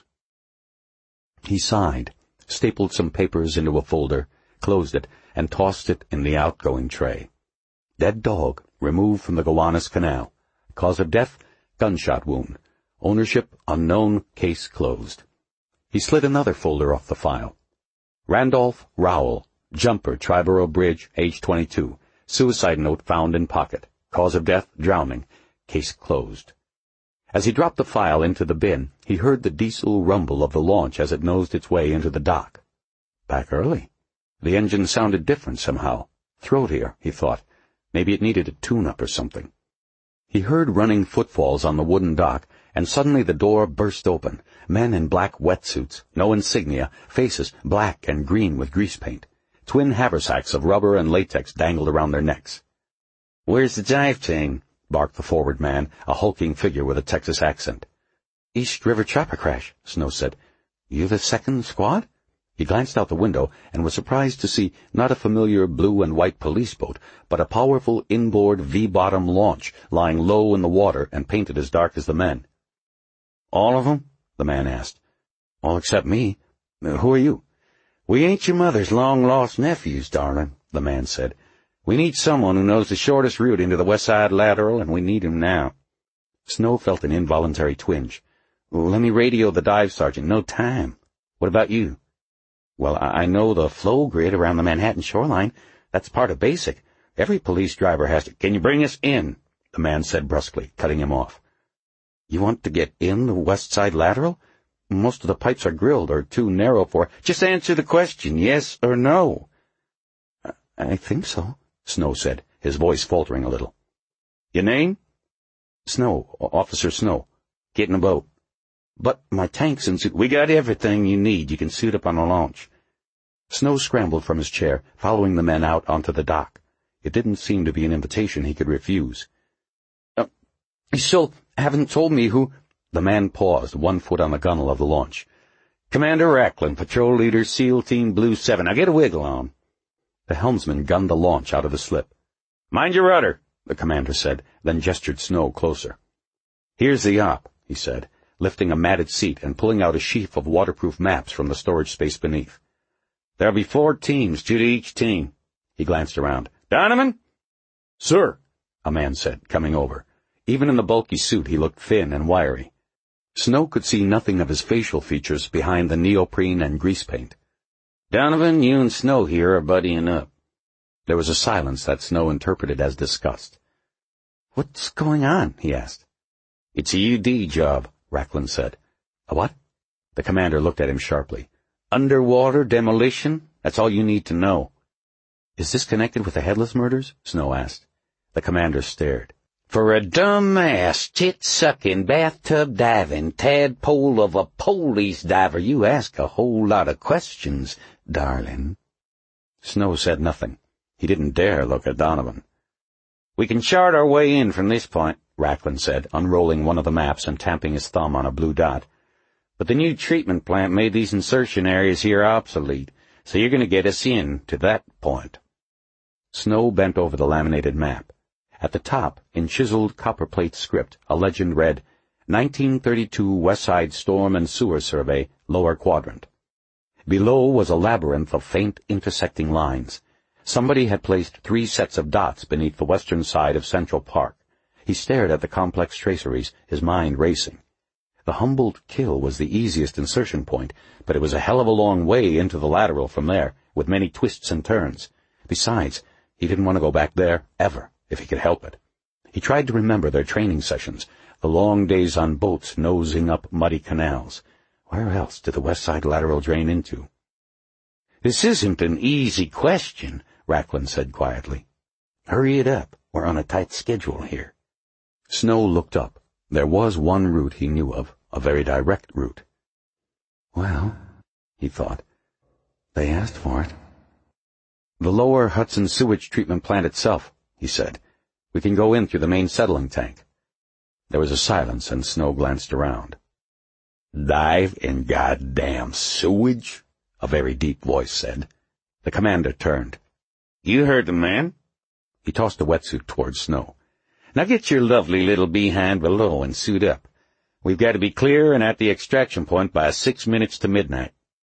Speaker 1: He sighed, stapled some papers into a folder, closed it, and tossed it in the outgoing tray. Dead dog, removed from the Gowanus Canal. Cause of death, gunshot wound. Ownership unknown, case closed. He slid another folder off the file. Randolph Rowell, jumper, Triborough Bridge, age 22. Suicide note found in pocket. Cause of death, drowning. Case closed. As he dropped the file into the bin, he heard the diesel rumble of the launch as it nosed its way into the dock. Back early. The engine sounded different somehow. Throatier, he thought. Maybe it needed a tune-up or something. He heard running footfalls on the wooden dock, and suddenly the door burst open. Men in black wetsuits, no insignia, faces black and green with grease paint. Twin haversacks of rubber and latex dangled around their necks. "Where's the jive team?" barked the forward man, a hulking figure with a Texas accent. "East River Chopper Crash," Snow said. "You the second squad?" He glanced out the window and was surprised to see not a familiar blue and white police boat, but a powerful inboard V-bottom launch lying low in the water and painted as dark as the men. "All of them?" the man asked. "All except me. Who are you?" "We ain't your mother's long-lost nephews, darling," the man said. "We need someone who knows the shortest route into the West Side Lateral, and we need him now." Snow felt an involuntary twinge. "Let me radio the dive sergeant. No time. What about you?" "Well, I know the flow grid around the Manhattan shoreline. That's part of basic. Every police driver has to—" "Can you bring us in?" the man said brusquely, cutting him off. "You want to get in the West Side Lateral? Most of the pipes are grilled or too narrow for—" "Just answer the question, yes or no." "I think so," Snow said, his voice faltering a little. "Your name?" "Snow, Officer Snow. Get in a boat." "But my tanks and suit—" "We got everything you need. You can suit up on a launch." Snow scrambled from his chair, following the men out onto the dock. It didn't seem to be an invitation he could refuse. "You still haven't told me who—" The man paused, 1 foot on the gunwale of the launch. "Commander Racklin, Patrol Leader, SEAL Team Blue 7. Now get a wiggle on." The helmsman gunned the launch out of the slip. "Mind your rudder," the commander said, then gestured Snow closer. "Here's the op," he said, lifting a matted seat and pulling out a sheaf of waterproof maps from the storage space beneath. "There'll be 4 teams, 2 to each team." He glanced around. "Donovan?" "Sir," a man said, coming over. Even in the bulky suit he looked thin and wiry. Snow could see nothing of his facial features behind the neoprene and grease paint. "Donovan, you and Snow here are buddying up." There was a silence that Snow interpreted as disgust. "What's going on?" he asked. "It's a UD job," Racklin said. "A what?" The commander looked at him sharply. "Underwater demolition? That's all you need to know." "Is this connected with the Headless murders?" Snow asked. The commander stared. "For a dumb-ass, tit-sucking, bathtub-diving tadpole of a police diver, you ask a whole lot of questions, darling." Snow said nothing. He didn't dare look at Donovan. "We can chart our way in from this point," Racklin said, unrolling one of the maps and tamping his thumb on a blue dot. "But the new treatment plant made these insertion areas here obsolete, so you're going to get us in to that point." Snow bent over the laminated map. At the top, in chiseled copperplate script, a legend read, 1932 West Side Storm and Sewer Survey, Lower Quadrant. Below was a labyrinth of faint intersecting lines. Somebody had placed 3 sets of dots beneath the western side of Central Park. He stared at the complex traceries, his mind racing. The Humboldt Kill was the easiest insertion point, but it was a hell of a long way into the lateral from there, with many twists and turns. Besides, he didn't want to go back there, ever, if he could help it. He tried to remember their training sessions, the long days on boats nosing up muddy canals. Where else did the West Side Lateral drain into? "This isn't an easy question," Racklin said quietly. "Hurry it up. We're on a tight schedule here." Snow looked up. There was one route he knew of, a very direct route. "Well," he thought, "they asked for it." "The lower Hudson sewage treatment plant itself," he said. "We can go in through the main settling tank." There was a silence, and Snow glanced around. "Dive in goddamn sewage?" a very deep voice said. The commander turned. "You heard the man." He tossed the wetsuit towards Snow. "Now get your lovely little behind below and suit up. We've got to be clear and at the extraction point by 6 minutes to midnight."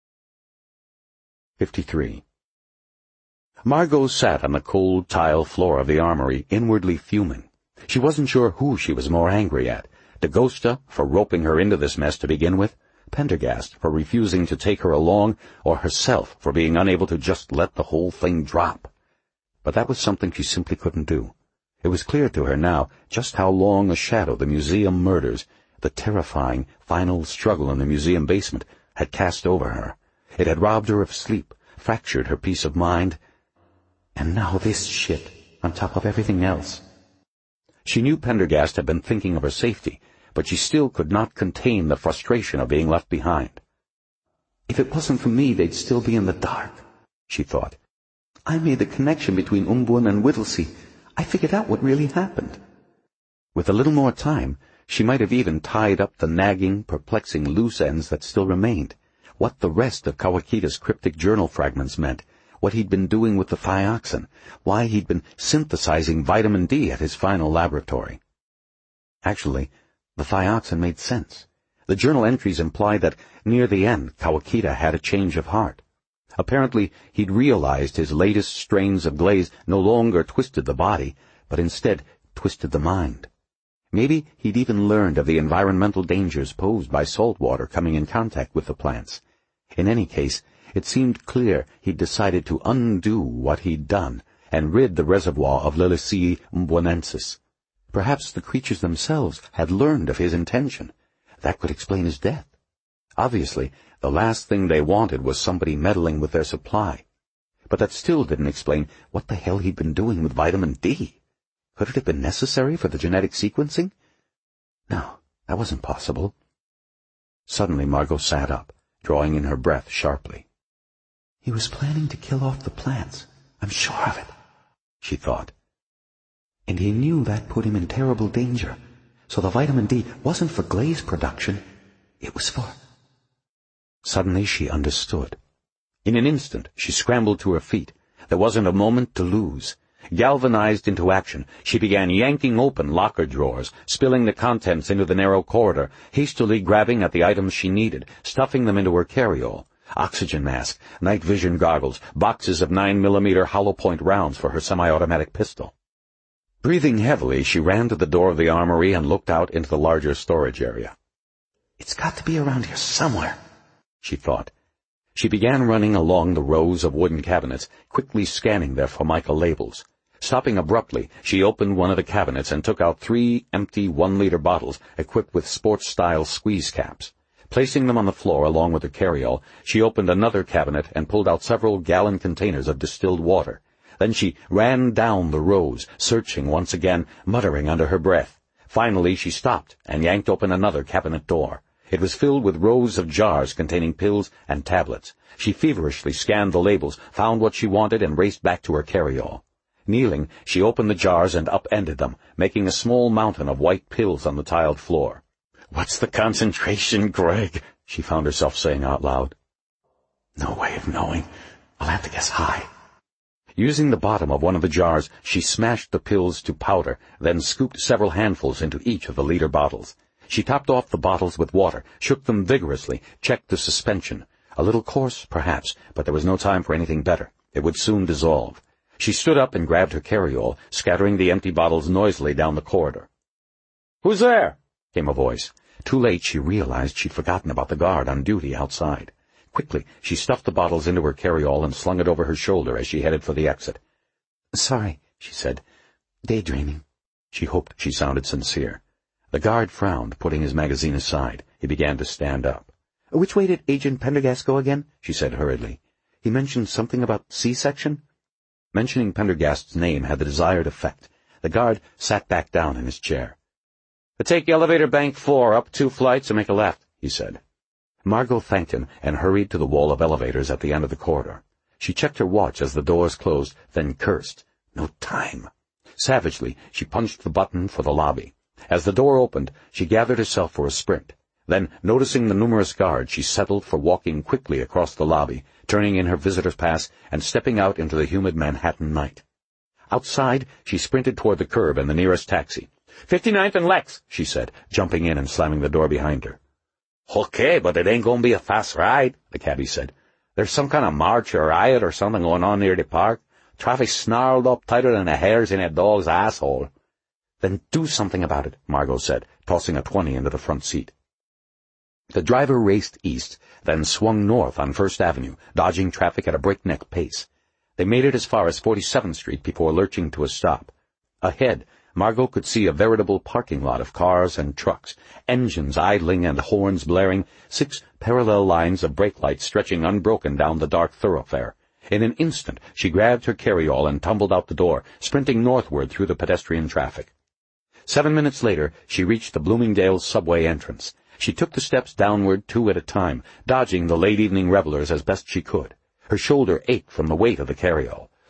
Speaker 1: 53. Margot sat on the cold tile floor of the armory, inwardly fuming. She wasn't sure who she was more angry at, DaGosta for roping her into this mess to begin with, Pendergast for refusing to take her along, or herself for being unable to just let the whole thing drop. But that was something she simply couldn't do. It was clear to her now just how long a shadow the museum murders, the terrifying final struggle in the museum basement, had cast over her. It had robbed her of sleep, fractured her peace of mind. And now this shit, on top of everything else. She knew Pendergast had been thinking of her safety, but she still could not contain the frustration of being left behind. "If it wasn't for me, they'd still be in the dark," she thought. "I made the connection between Umbun and Whittlesey. I figured out what really happened." With a little more time, she might have even tied up the nagging, perplexing loose ends that still remained. What the rest of Kawakita's cryptic journal fragments meant, what he'd been doing with the thioxin, why he'd been synthesizing vitamin D at his final laboratory. Actually, the thioxin made sense. The journal entries implied that, near the end, Kawakita had a change of heart. Apparently, he'd realized his latest strains of glaze no longer twisted the body, but instead twisted the mind. Maybe he'd even learned of the environmental dangers posed by salt water coming in contact with the plants. In any case, it seemed clear he'd decided to undo what he'd done and rid the reservoir of Liliaceae umbonensis. Perhaps the creatures themselves had learned of his intention. That could explain his death. Obviously, the last thing they wanted was somebody meddling with their supply. But that still didn't explain what the hell he'd been doing with vitamin D. Could it have been necessary for the genetic sequencing? No, that wasn't possible. Suddenly Margot sat up, drawing in her breath sharply. "He was planning to kill off the plants. I'm sure of it," she thought. And he knew that put him in terrible danger. So the vitamin D wasn't for glaze production. It was for... Suddenly she understood. In an instant, she scrambled to her feet. There wasn't a moment to lose. Galvanized into action, she began yanking open locker drawers, spilling the contents into the narrow corridor, hastily grabbing at the items she needed, stuffing them into her carryall. Oxygen mask, night vision goggles, boxes of 9mm hollow-point rounds for her semi-automatic pistol. Breathing heavily, she ran to the door of the armory and looked out into the larger storage area. "It's got to be around here somewhere," she thought. She began running along the rows of wooden cabinets, quickly scanning their Formica labels. Stopping abruptly, she opened one of the cabinets and took out 3 empty 1-liter bottles equipped with sports-style squeeze caps. Placing them on the floor along with her carryall, she opened another cabinet and pulled out several gallon containers of distilled water. Then she ran down the rows, searching once again, muttering under her breath. Finally, she stopped and yanked open another cabinet door. It was filled with rows of jars containing pills and tablets. She feverishly scanned the labels, found what she wanted, and raced back to her carryall. Kneeling, she opened the jars and upended them, making a small mountain of white pills on the tiled floor. "What's the concentration, Greg?" she found herself saying out loud. "No way of knowing. I'll have to guess high." Using the bottom of one of the jars, she smashed the pills to powder, then scooped several handfuls into each of the liter bottles. She topped off the bottles with water, shook them vigorously, checked the suspension. A little coarse, perhaps, but there was no time for anything better. It would soon dissolve. She stood up and grabbed her carryall, scattering the empty bottles noisily down the corridor. "Who's there?" came a voice. Too late, she realized she'd forgotten about the guard on duty outside. Quickly, she stuffed the bottles into her carryall and slung it over her shoulder as she headed for the exit. "Sorry," she said. "Daydreaming." She hoped she sounded sincere. The guard frowned, putting his magazine aside. He began to stand up. "Which way did Agent Pendergast go again?" she said hurriedly. "He mentioned something about C-section?" Mentioning Pendergast's name had the desired effect. The guard sat back down in his chair. "Take elevator bank 4, up 2 flights and make a left," he said. Margot thanked him and hurried to the wall of elevators at the end of the corridor. She checked her watch as the doors closed, then cursed. No time. Savagely, she punched the button for the lobby. As the door opened, she gathered herself for a sprint. Then, noticing the numerous guards, she settled for walking quickly across the lobby, turning in her visitor's pass and stepping out into the humid Manhattan night. Outside, she sprinted toward the curb and the nearest taxi. 59th and Lex, she said, jumping in and slamming the door behind her. "Okay, but it ain't gonna be a fast ride," the cabbie said. "There's some kind of march or riot or something going on near the park. Traffic snarled up tighter than the hairs in a dog's asshole." "Then do something about it," Margot said, tossing a 20 into the front seat. The driver raced east, then swung north on First Avenue, dodging traffic at a breakneck pace. They made it as far as 47th Street before lurching to a stop. Ahead, Margot could see a veritable parking lot of cars and trucks, engines idling and horns blaring, 6 parallel lines of brake lights stretching unbroken down the dark thoroughfare. In an instant, she grabbed her carryall and tumbled out the door, sprinting northward through the pedestrian traffic. 7 minutes later, she reached the Bloomingdale's subway entrance. She took the steps downward 2 at a time, dodging the late-evening revelers as best she could. Her shoulder ached from the weight of the carryall.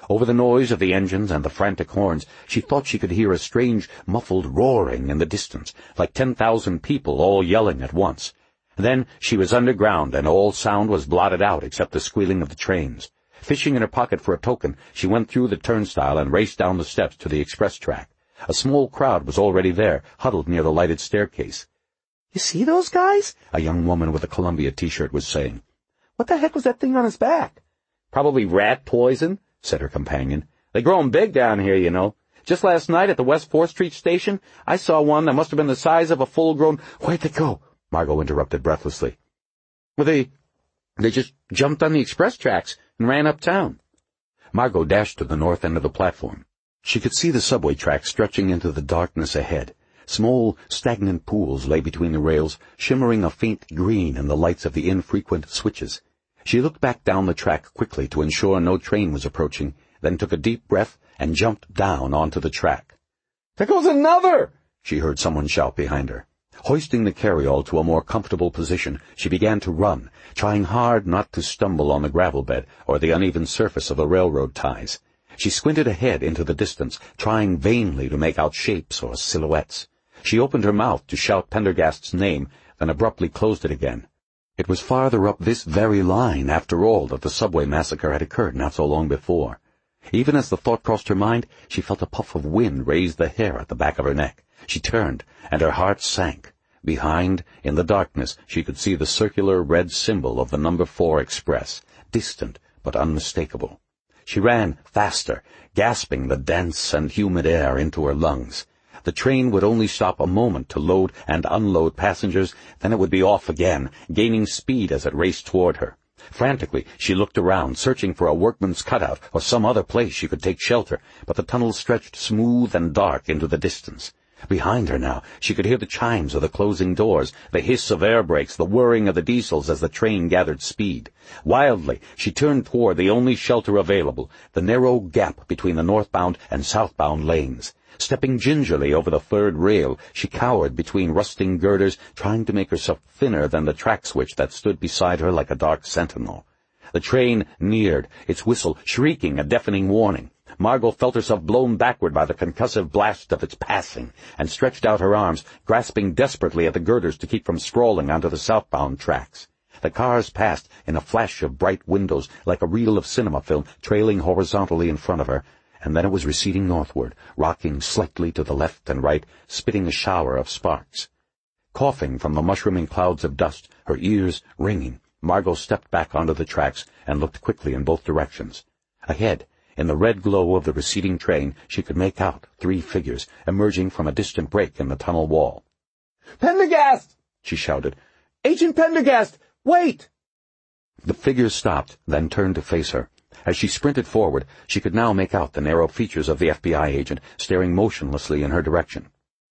Speaker 1: Over the noise of the engines and the frantic horns, she thought she could hear a strange, muffled roaring in the distance, like 10,000 people all yelling at once. Then she was underground, and all sound was blotted out except the squealing of the trains. Fishing in her pocket for a token, she went through the turnstile and raced down the steps to the express track. A small crowd was already there, huddled near the lighted staircase.
Speaker 3: "You see those guys?"
Speaker 1: a young woman with a Columbia T-shirt was saying.
Speaker 3: "What the heck was that thing on his back?"
Speaker 2: "Probably rat poison," said her companion. "They grow 'em big down here, you know. Just last night at the West 4th Street station, I saw one that must have been the size of a full-grown—"
Speaker 1: "Where'd they go?" Margot interrupted breathlessly.
Speaker 2: "Well, they just jumped on the express tracks and ran uptown."
Speaker 1: Margot dashed to the north end of the platform. She could see the subway tracks stretching into the darkness ahead. Small, stagnant pools lay between the rails, shimmering a faint green in the lights of the infrequent switches. She looked back down the track quickly to ensure no train was approaching, then took a deep breath and jumped down onto the track.
Speaker 2: "There goes another!"
Speaker 1: she heard someone shout behind her. Hoisting the carryall to a more comfortable position, she began to run, trying hard not to stumble on the gravel bed or the uneven surface of the railroad ties. She squinted ahead into the distance, trying vainly to make out shapes or silhouettes. She opened her mouth to shout Pendergast's name, then abruptly closed it again. It was farther up this very line, after all, that the subway massacre had occurred not so long before. Even as the thought crossed her mind, she felt a puff of wind raise the hair at the back of her neck. She turned, and her heart sank. Behind, in the darkness, she could see the circular red symbol of the No. 4 Express, distant but unmistakable. She ran faster, gasping the dense and humid air into her lungs. The train would only stop a moment to load and unload passengers, then it would be off again, gaining speed as it raced toward her. Frantically, she looked around, searching for a workman's cutout or some other place she could take shelter, but the tunnel stretched smooth and dark into the distance. Behind her now, she could hear the chimes of the closing doors, the hiss of air brakes, the whirring of the diesels as the train gathered speed. Wildly, she turned toward the only shelter available, the narrow gap between the northbound and southbound lanes. Stepping gingerly over the third rail, she cowered between rusting girders, trying to make herself thinner than the track switch that stood beside her like a dark sentinel. The train neared, its whistle shrieking a deafening warning. Margot felt herself blown backward by the concussive blast of its passing, and stretched out her arms, grasping desperately at the girders to keep from sprawling onto the southbound tracks. The cars passed in a flash of bright windows, like a reel of cinema film trailing horizontally in front of her, and then it was receding northward, rocking slightly to the left and right, spitting a shower of sparks. Coughing from the mushrooming clouds of dust, her ears ringing, Margot stepped back onto the tracks and looked quickly in both directions. Ahead, in the red glow of the receding train, she could make out 3 figures emerging from a distant break in the tunnel wall.
Speaker 3: "Pendergast!"
Speaker 1: she shouted.
Speaker 3: "Agent Pendergast! Wait!"
Speaker 1: The figures stopped, then turned to face her. As she sprinted forward, she could now make out the narrow features of the FBI agent, staring motionlessly in her direction.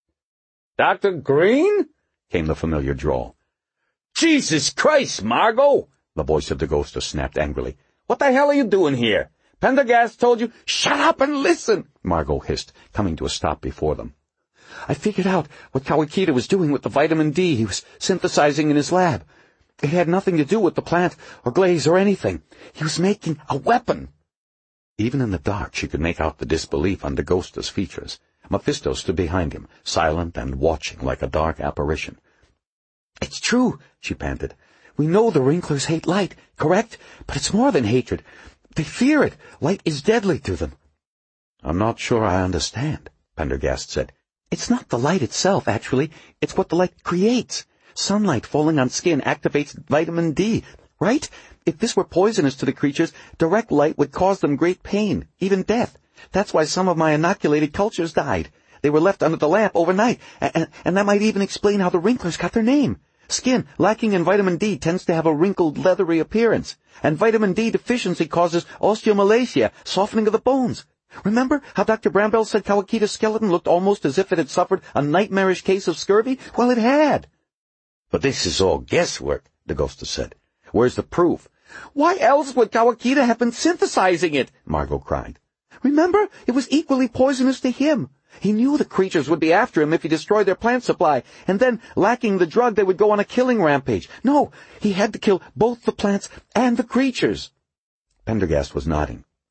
Speaker 2: "Dr. Green?"
Speaker 1: came the familiar drawl.
Speaker 2: "Jesus Christ, Margot!" the voice of DeGosta snapped angrily. "What the hell are you doing here? Pendergast told you—"
Speaker 3: "Shut up and listen!"
Speaker 1: Margot hissed, coming to a stop before them.
Speaker 3: "I figured out what Kawakita was doing with the vitamin D he was synthesizing in his lab. It had nothing to do with the plant or glaze or anything. He was making a weapon."
Speaker 1: Even in the dark she could make out the disbelief on DeGosta's features. Mephisto stood behind him, silent and watching like a dark apparition.
Speaker 3: "It's true," she panted. "We know the Wrinklers hate light, correct? But it's more than hatred. They fear it. Light is deadly to them."
Speaker 1: "I'm not sure I understand," Pendergast said.
Speaker 3: "It's not the light itself, actually. It's what the light creates. Sunlight falling on skin activates vitamin D, right? If this were poisonous to the creatures, direct light would cause them great pain, even death. That's why some of my inoculated cultures died. They were left under the lamp overnight, and that might even explain how the Wrinklers got their name. Skin lacking in vitamin D tends to have a wrinkled, leathery appearance, and vitamin D deficiency causes osteomalacia, softening of the bones. Remember how Dr. Bramwell said Kawakita's skeleton looked almost as if it had suffered a nightmarish case of scurvy? Well, it had."
Speaker 1: "But this is all guesswork," DeGosta said. "Where's the proof?"
Speaker 3: "Why else would Kawakita have been synthesizing it?" Margot cried. "Remember, it was equally poisonous to him. He knew the creatures would be after him if he destroyed their plant supply, and then, lacking the drug, they would go on a killing rampage. No, he had to kill both the plants and the creatures."
Speaker 1: Pendergast was nodding.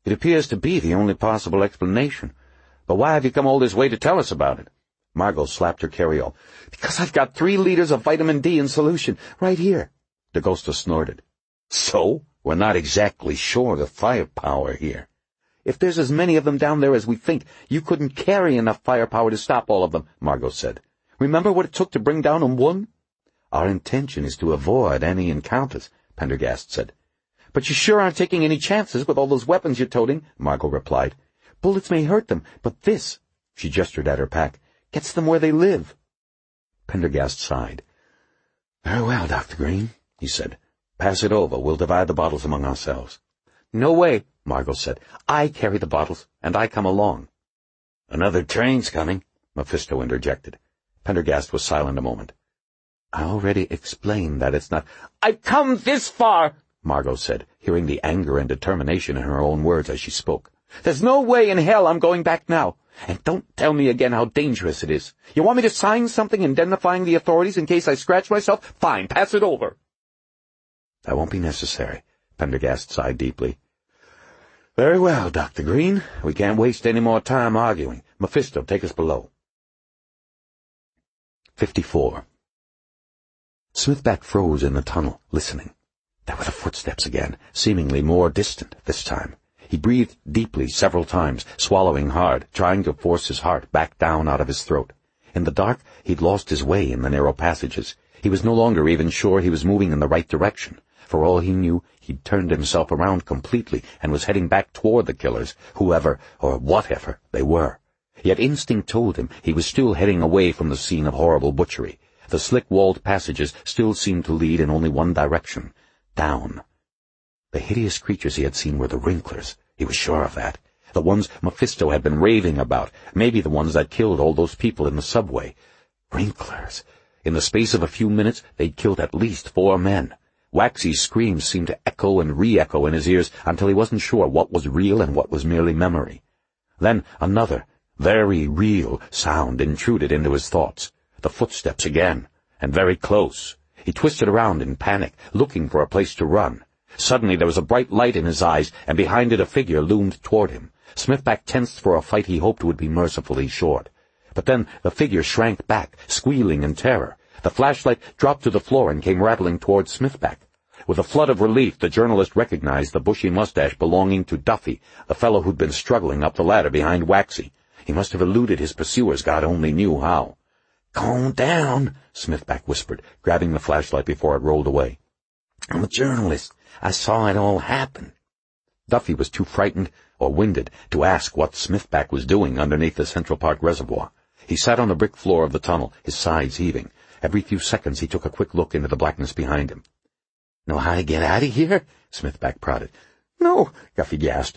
Speaker 1: It appears to be the only possible explanation. But why have you come all this way to tell us about it? Margot slapped her carryall. Because I've got 3 liters of vitamin D in solution, right here. DaGosta snorted. So? We're not exactly sure of the firepower here. If there's as many of them down there as we think, you couldn't carry enough firepower to stop all of them, Margot said. Remember what it took to bring down one? Our intention is to avoid any encounters, Pendergast said. But you sure aren't taking any chances with all those weapons you're toting, Margot replied. Bullets may hurt them, but this, she gestured at her pack, gets them where they live. Pendergast sighed. Very well, Dr. Green, he said. Pass it over. We'll divide the bottles among ourselves. No way, Margot said. I carry the bottles, and I come along. Another train's coming, Mephisto interjected. Pendergast was silent a moment. I already explained that it's not— I've come this far, Margot said, hearing the anger and determination in her own words as she spoke. There's no way in hell I'm going back now. And don't tell me again how dangerous it is. You want me to sign something indemnifying the authorities in case I scratch myself? Fine, pass it over. That won't be necessary, Pendergast sighed deeply. Very well, Dr. Green. We can't waste any more time arguing. Mephisto, take us below. 54. Smithback froze in the tunnel, listening. There were the footsteps again, seemingly more distant this time. He breathed deeply several times, swallowing hard, trying to force his heart back down out of his throat. In the dark, he'd lost his way in the narrow passages. He was no longer even sure he was moving in the right direction. For all he knew, he'd turned himself around completely and was heading back toward the killers, whoever or whatever they were. Yet instinct told him he was still heading away from the scene of horrible butchery. The slick-walled passages still seemed to lead in only one direction— down. The hideous creatures he had seen were the Wrinklers. He was sure of that. The ones Mephisto had been raving about, maybe the ones that killed all those people in the subway. Wrinklers. In the space of a few minutes, they'd killed at least 4 men. Waxy's screams seemed to echo and re-echo in his ears until he wasn't sure what was real and what was merely memory. Then another, very real, sound intruded into his thoughts. The footsteps again, and very close. He twisted around in panic, looking for a place to run. Suddenly there was a bright light in his eyes, and behind it a figure loomed toward him. Smithback tensed for a fight he hoped would be mercifully short. But then the figure shrank back, squealing in terror. The flashlight dropped to the floor and came rattling toward Smithback. With a flood of relief, the journalist recognized the bushy mustache belonging to Duffy, the fellow who'd been struggling up the ladder behind Waxy. He must have eluded his pursuers, God only knew how. "Calm down," Smithback whispered, grabbing the flashlight before it rolled away. "I'm a journalist. I saw it all happen." Duffy was too frightened or winded to ask what Smithback was doing underneath the Central Park reservoir. He sat on the brick floor of the tunnel, his sides heaving. Every few seconds he took a quick look into the blackness behind him. "Know how to get out of here?" Smithback prodded. "No," Duffy gasped.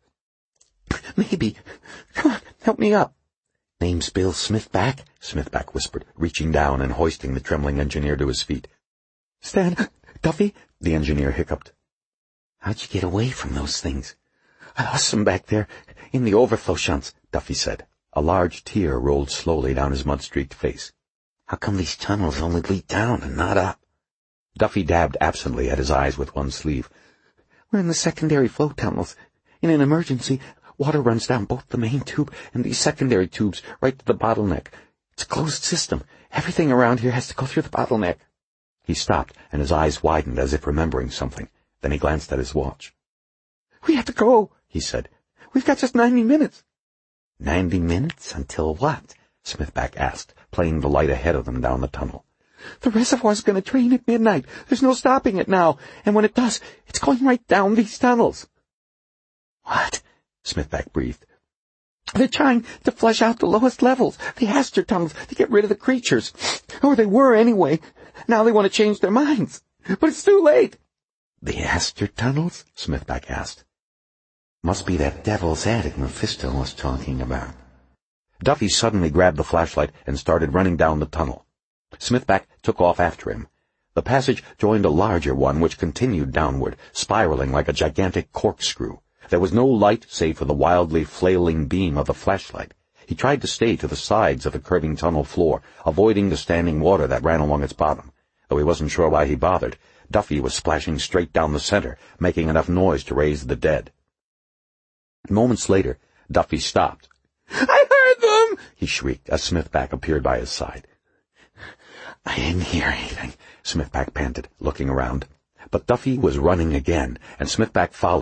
Speaker 1: "Maybe. Come on, help me up." "Name's Bill Smithback," Smithback whispered, reaching down and hoisting the trembling engineer to his feet. "Stan, Duffy," the engineer hiccuped. "How'd you get away from those things?" "I lost them back there, in the overflow shunts," Duffy said. A large tear rolled slowly down his mud-streaked face. "How come these tunnels only lead down and not up?" Duffy dabbed absently at his eyes with one sleeve. "We're in the secondary flow tunnels. In an emergency, water runs down both the main tube and these secondary tubes right to the bottleneck. It's a closed system. Everything around here has to go through the bottleneck." He stopped, and his eyes widened as if remembering something. Then he glanced at his watch. "We have to go," he said. "We've got just 90 minutes. 90 minutes until what?" Smithback asked, playing the light ahead of them down the tunnel. "The reservoir's going to drain at midnight. There's no stopping it now, and when it does, it's going right down these tunnels." "What?" Smithback breathed. "They're trying to flush out the lowest levels, the Astor tunnels, to get rid of the creatures. Or they were anyway. Now they want to change their minds. But it's too late." "The Astor tunnels?" Smithback asked. "Must be that devil's attic Mephisto was talking about." Duffy suddenly grabbed the flashlight and started running down the tunnel. Smithback took off after him. The passage joined a larger one which continued downward, spiraling like a gigantic corkscrew. There was no light save for the wildly flailing beam of the flashlight. He tried to stay to the sides of the curving tunnel floor, avoiding the standing water that ran along its bottom. Though he wasn't sure why he bothered, Duffy was splashing straight down the center, making enough noise to raise the dead. Moments later, Duffy stopped.
Speaker 3: "I heard them!"
Speaker 1: he shrieked as Smithback appeared by his side.
Speaker 3: "I didn't hear anything,"
Speaker 1: Smithback panted, looking around. But Duffy was running again, and Smithback followed.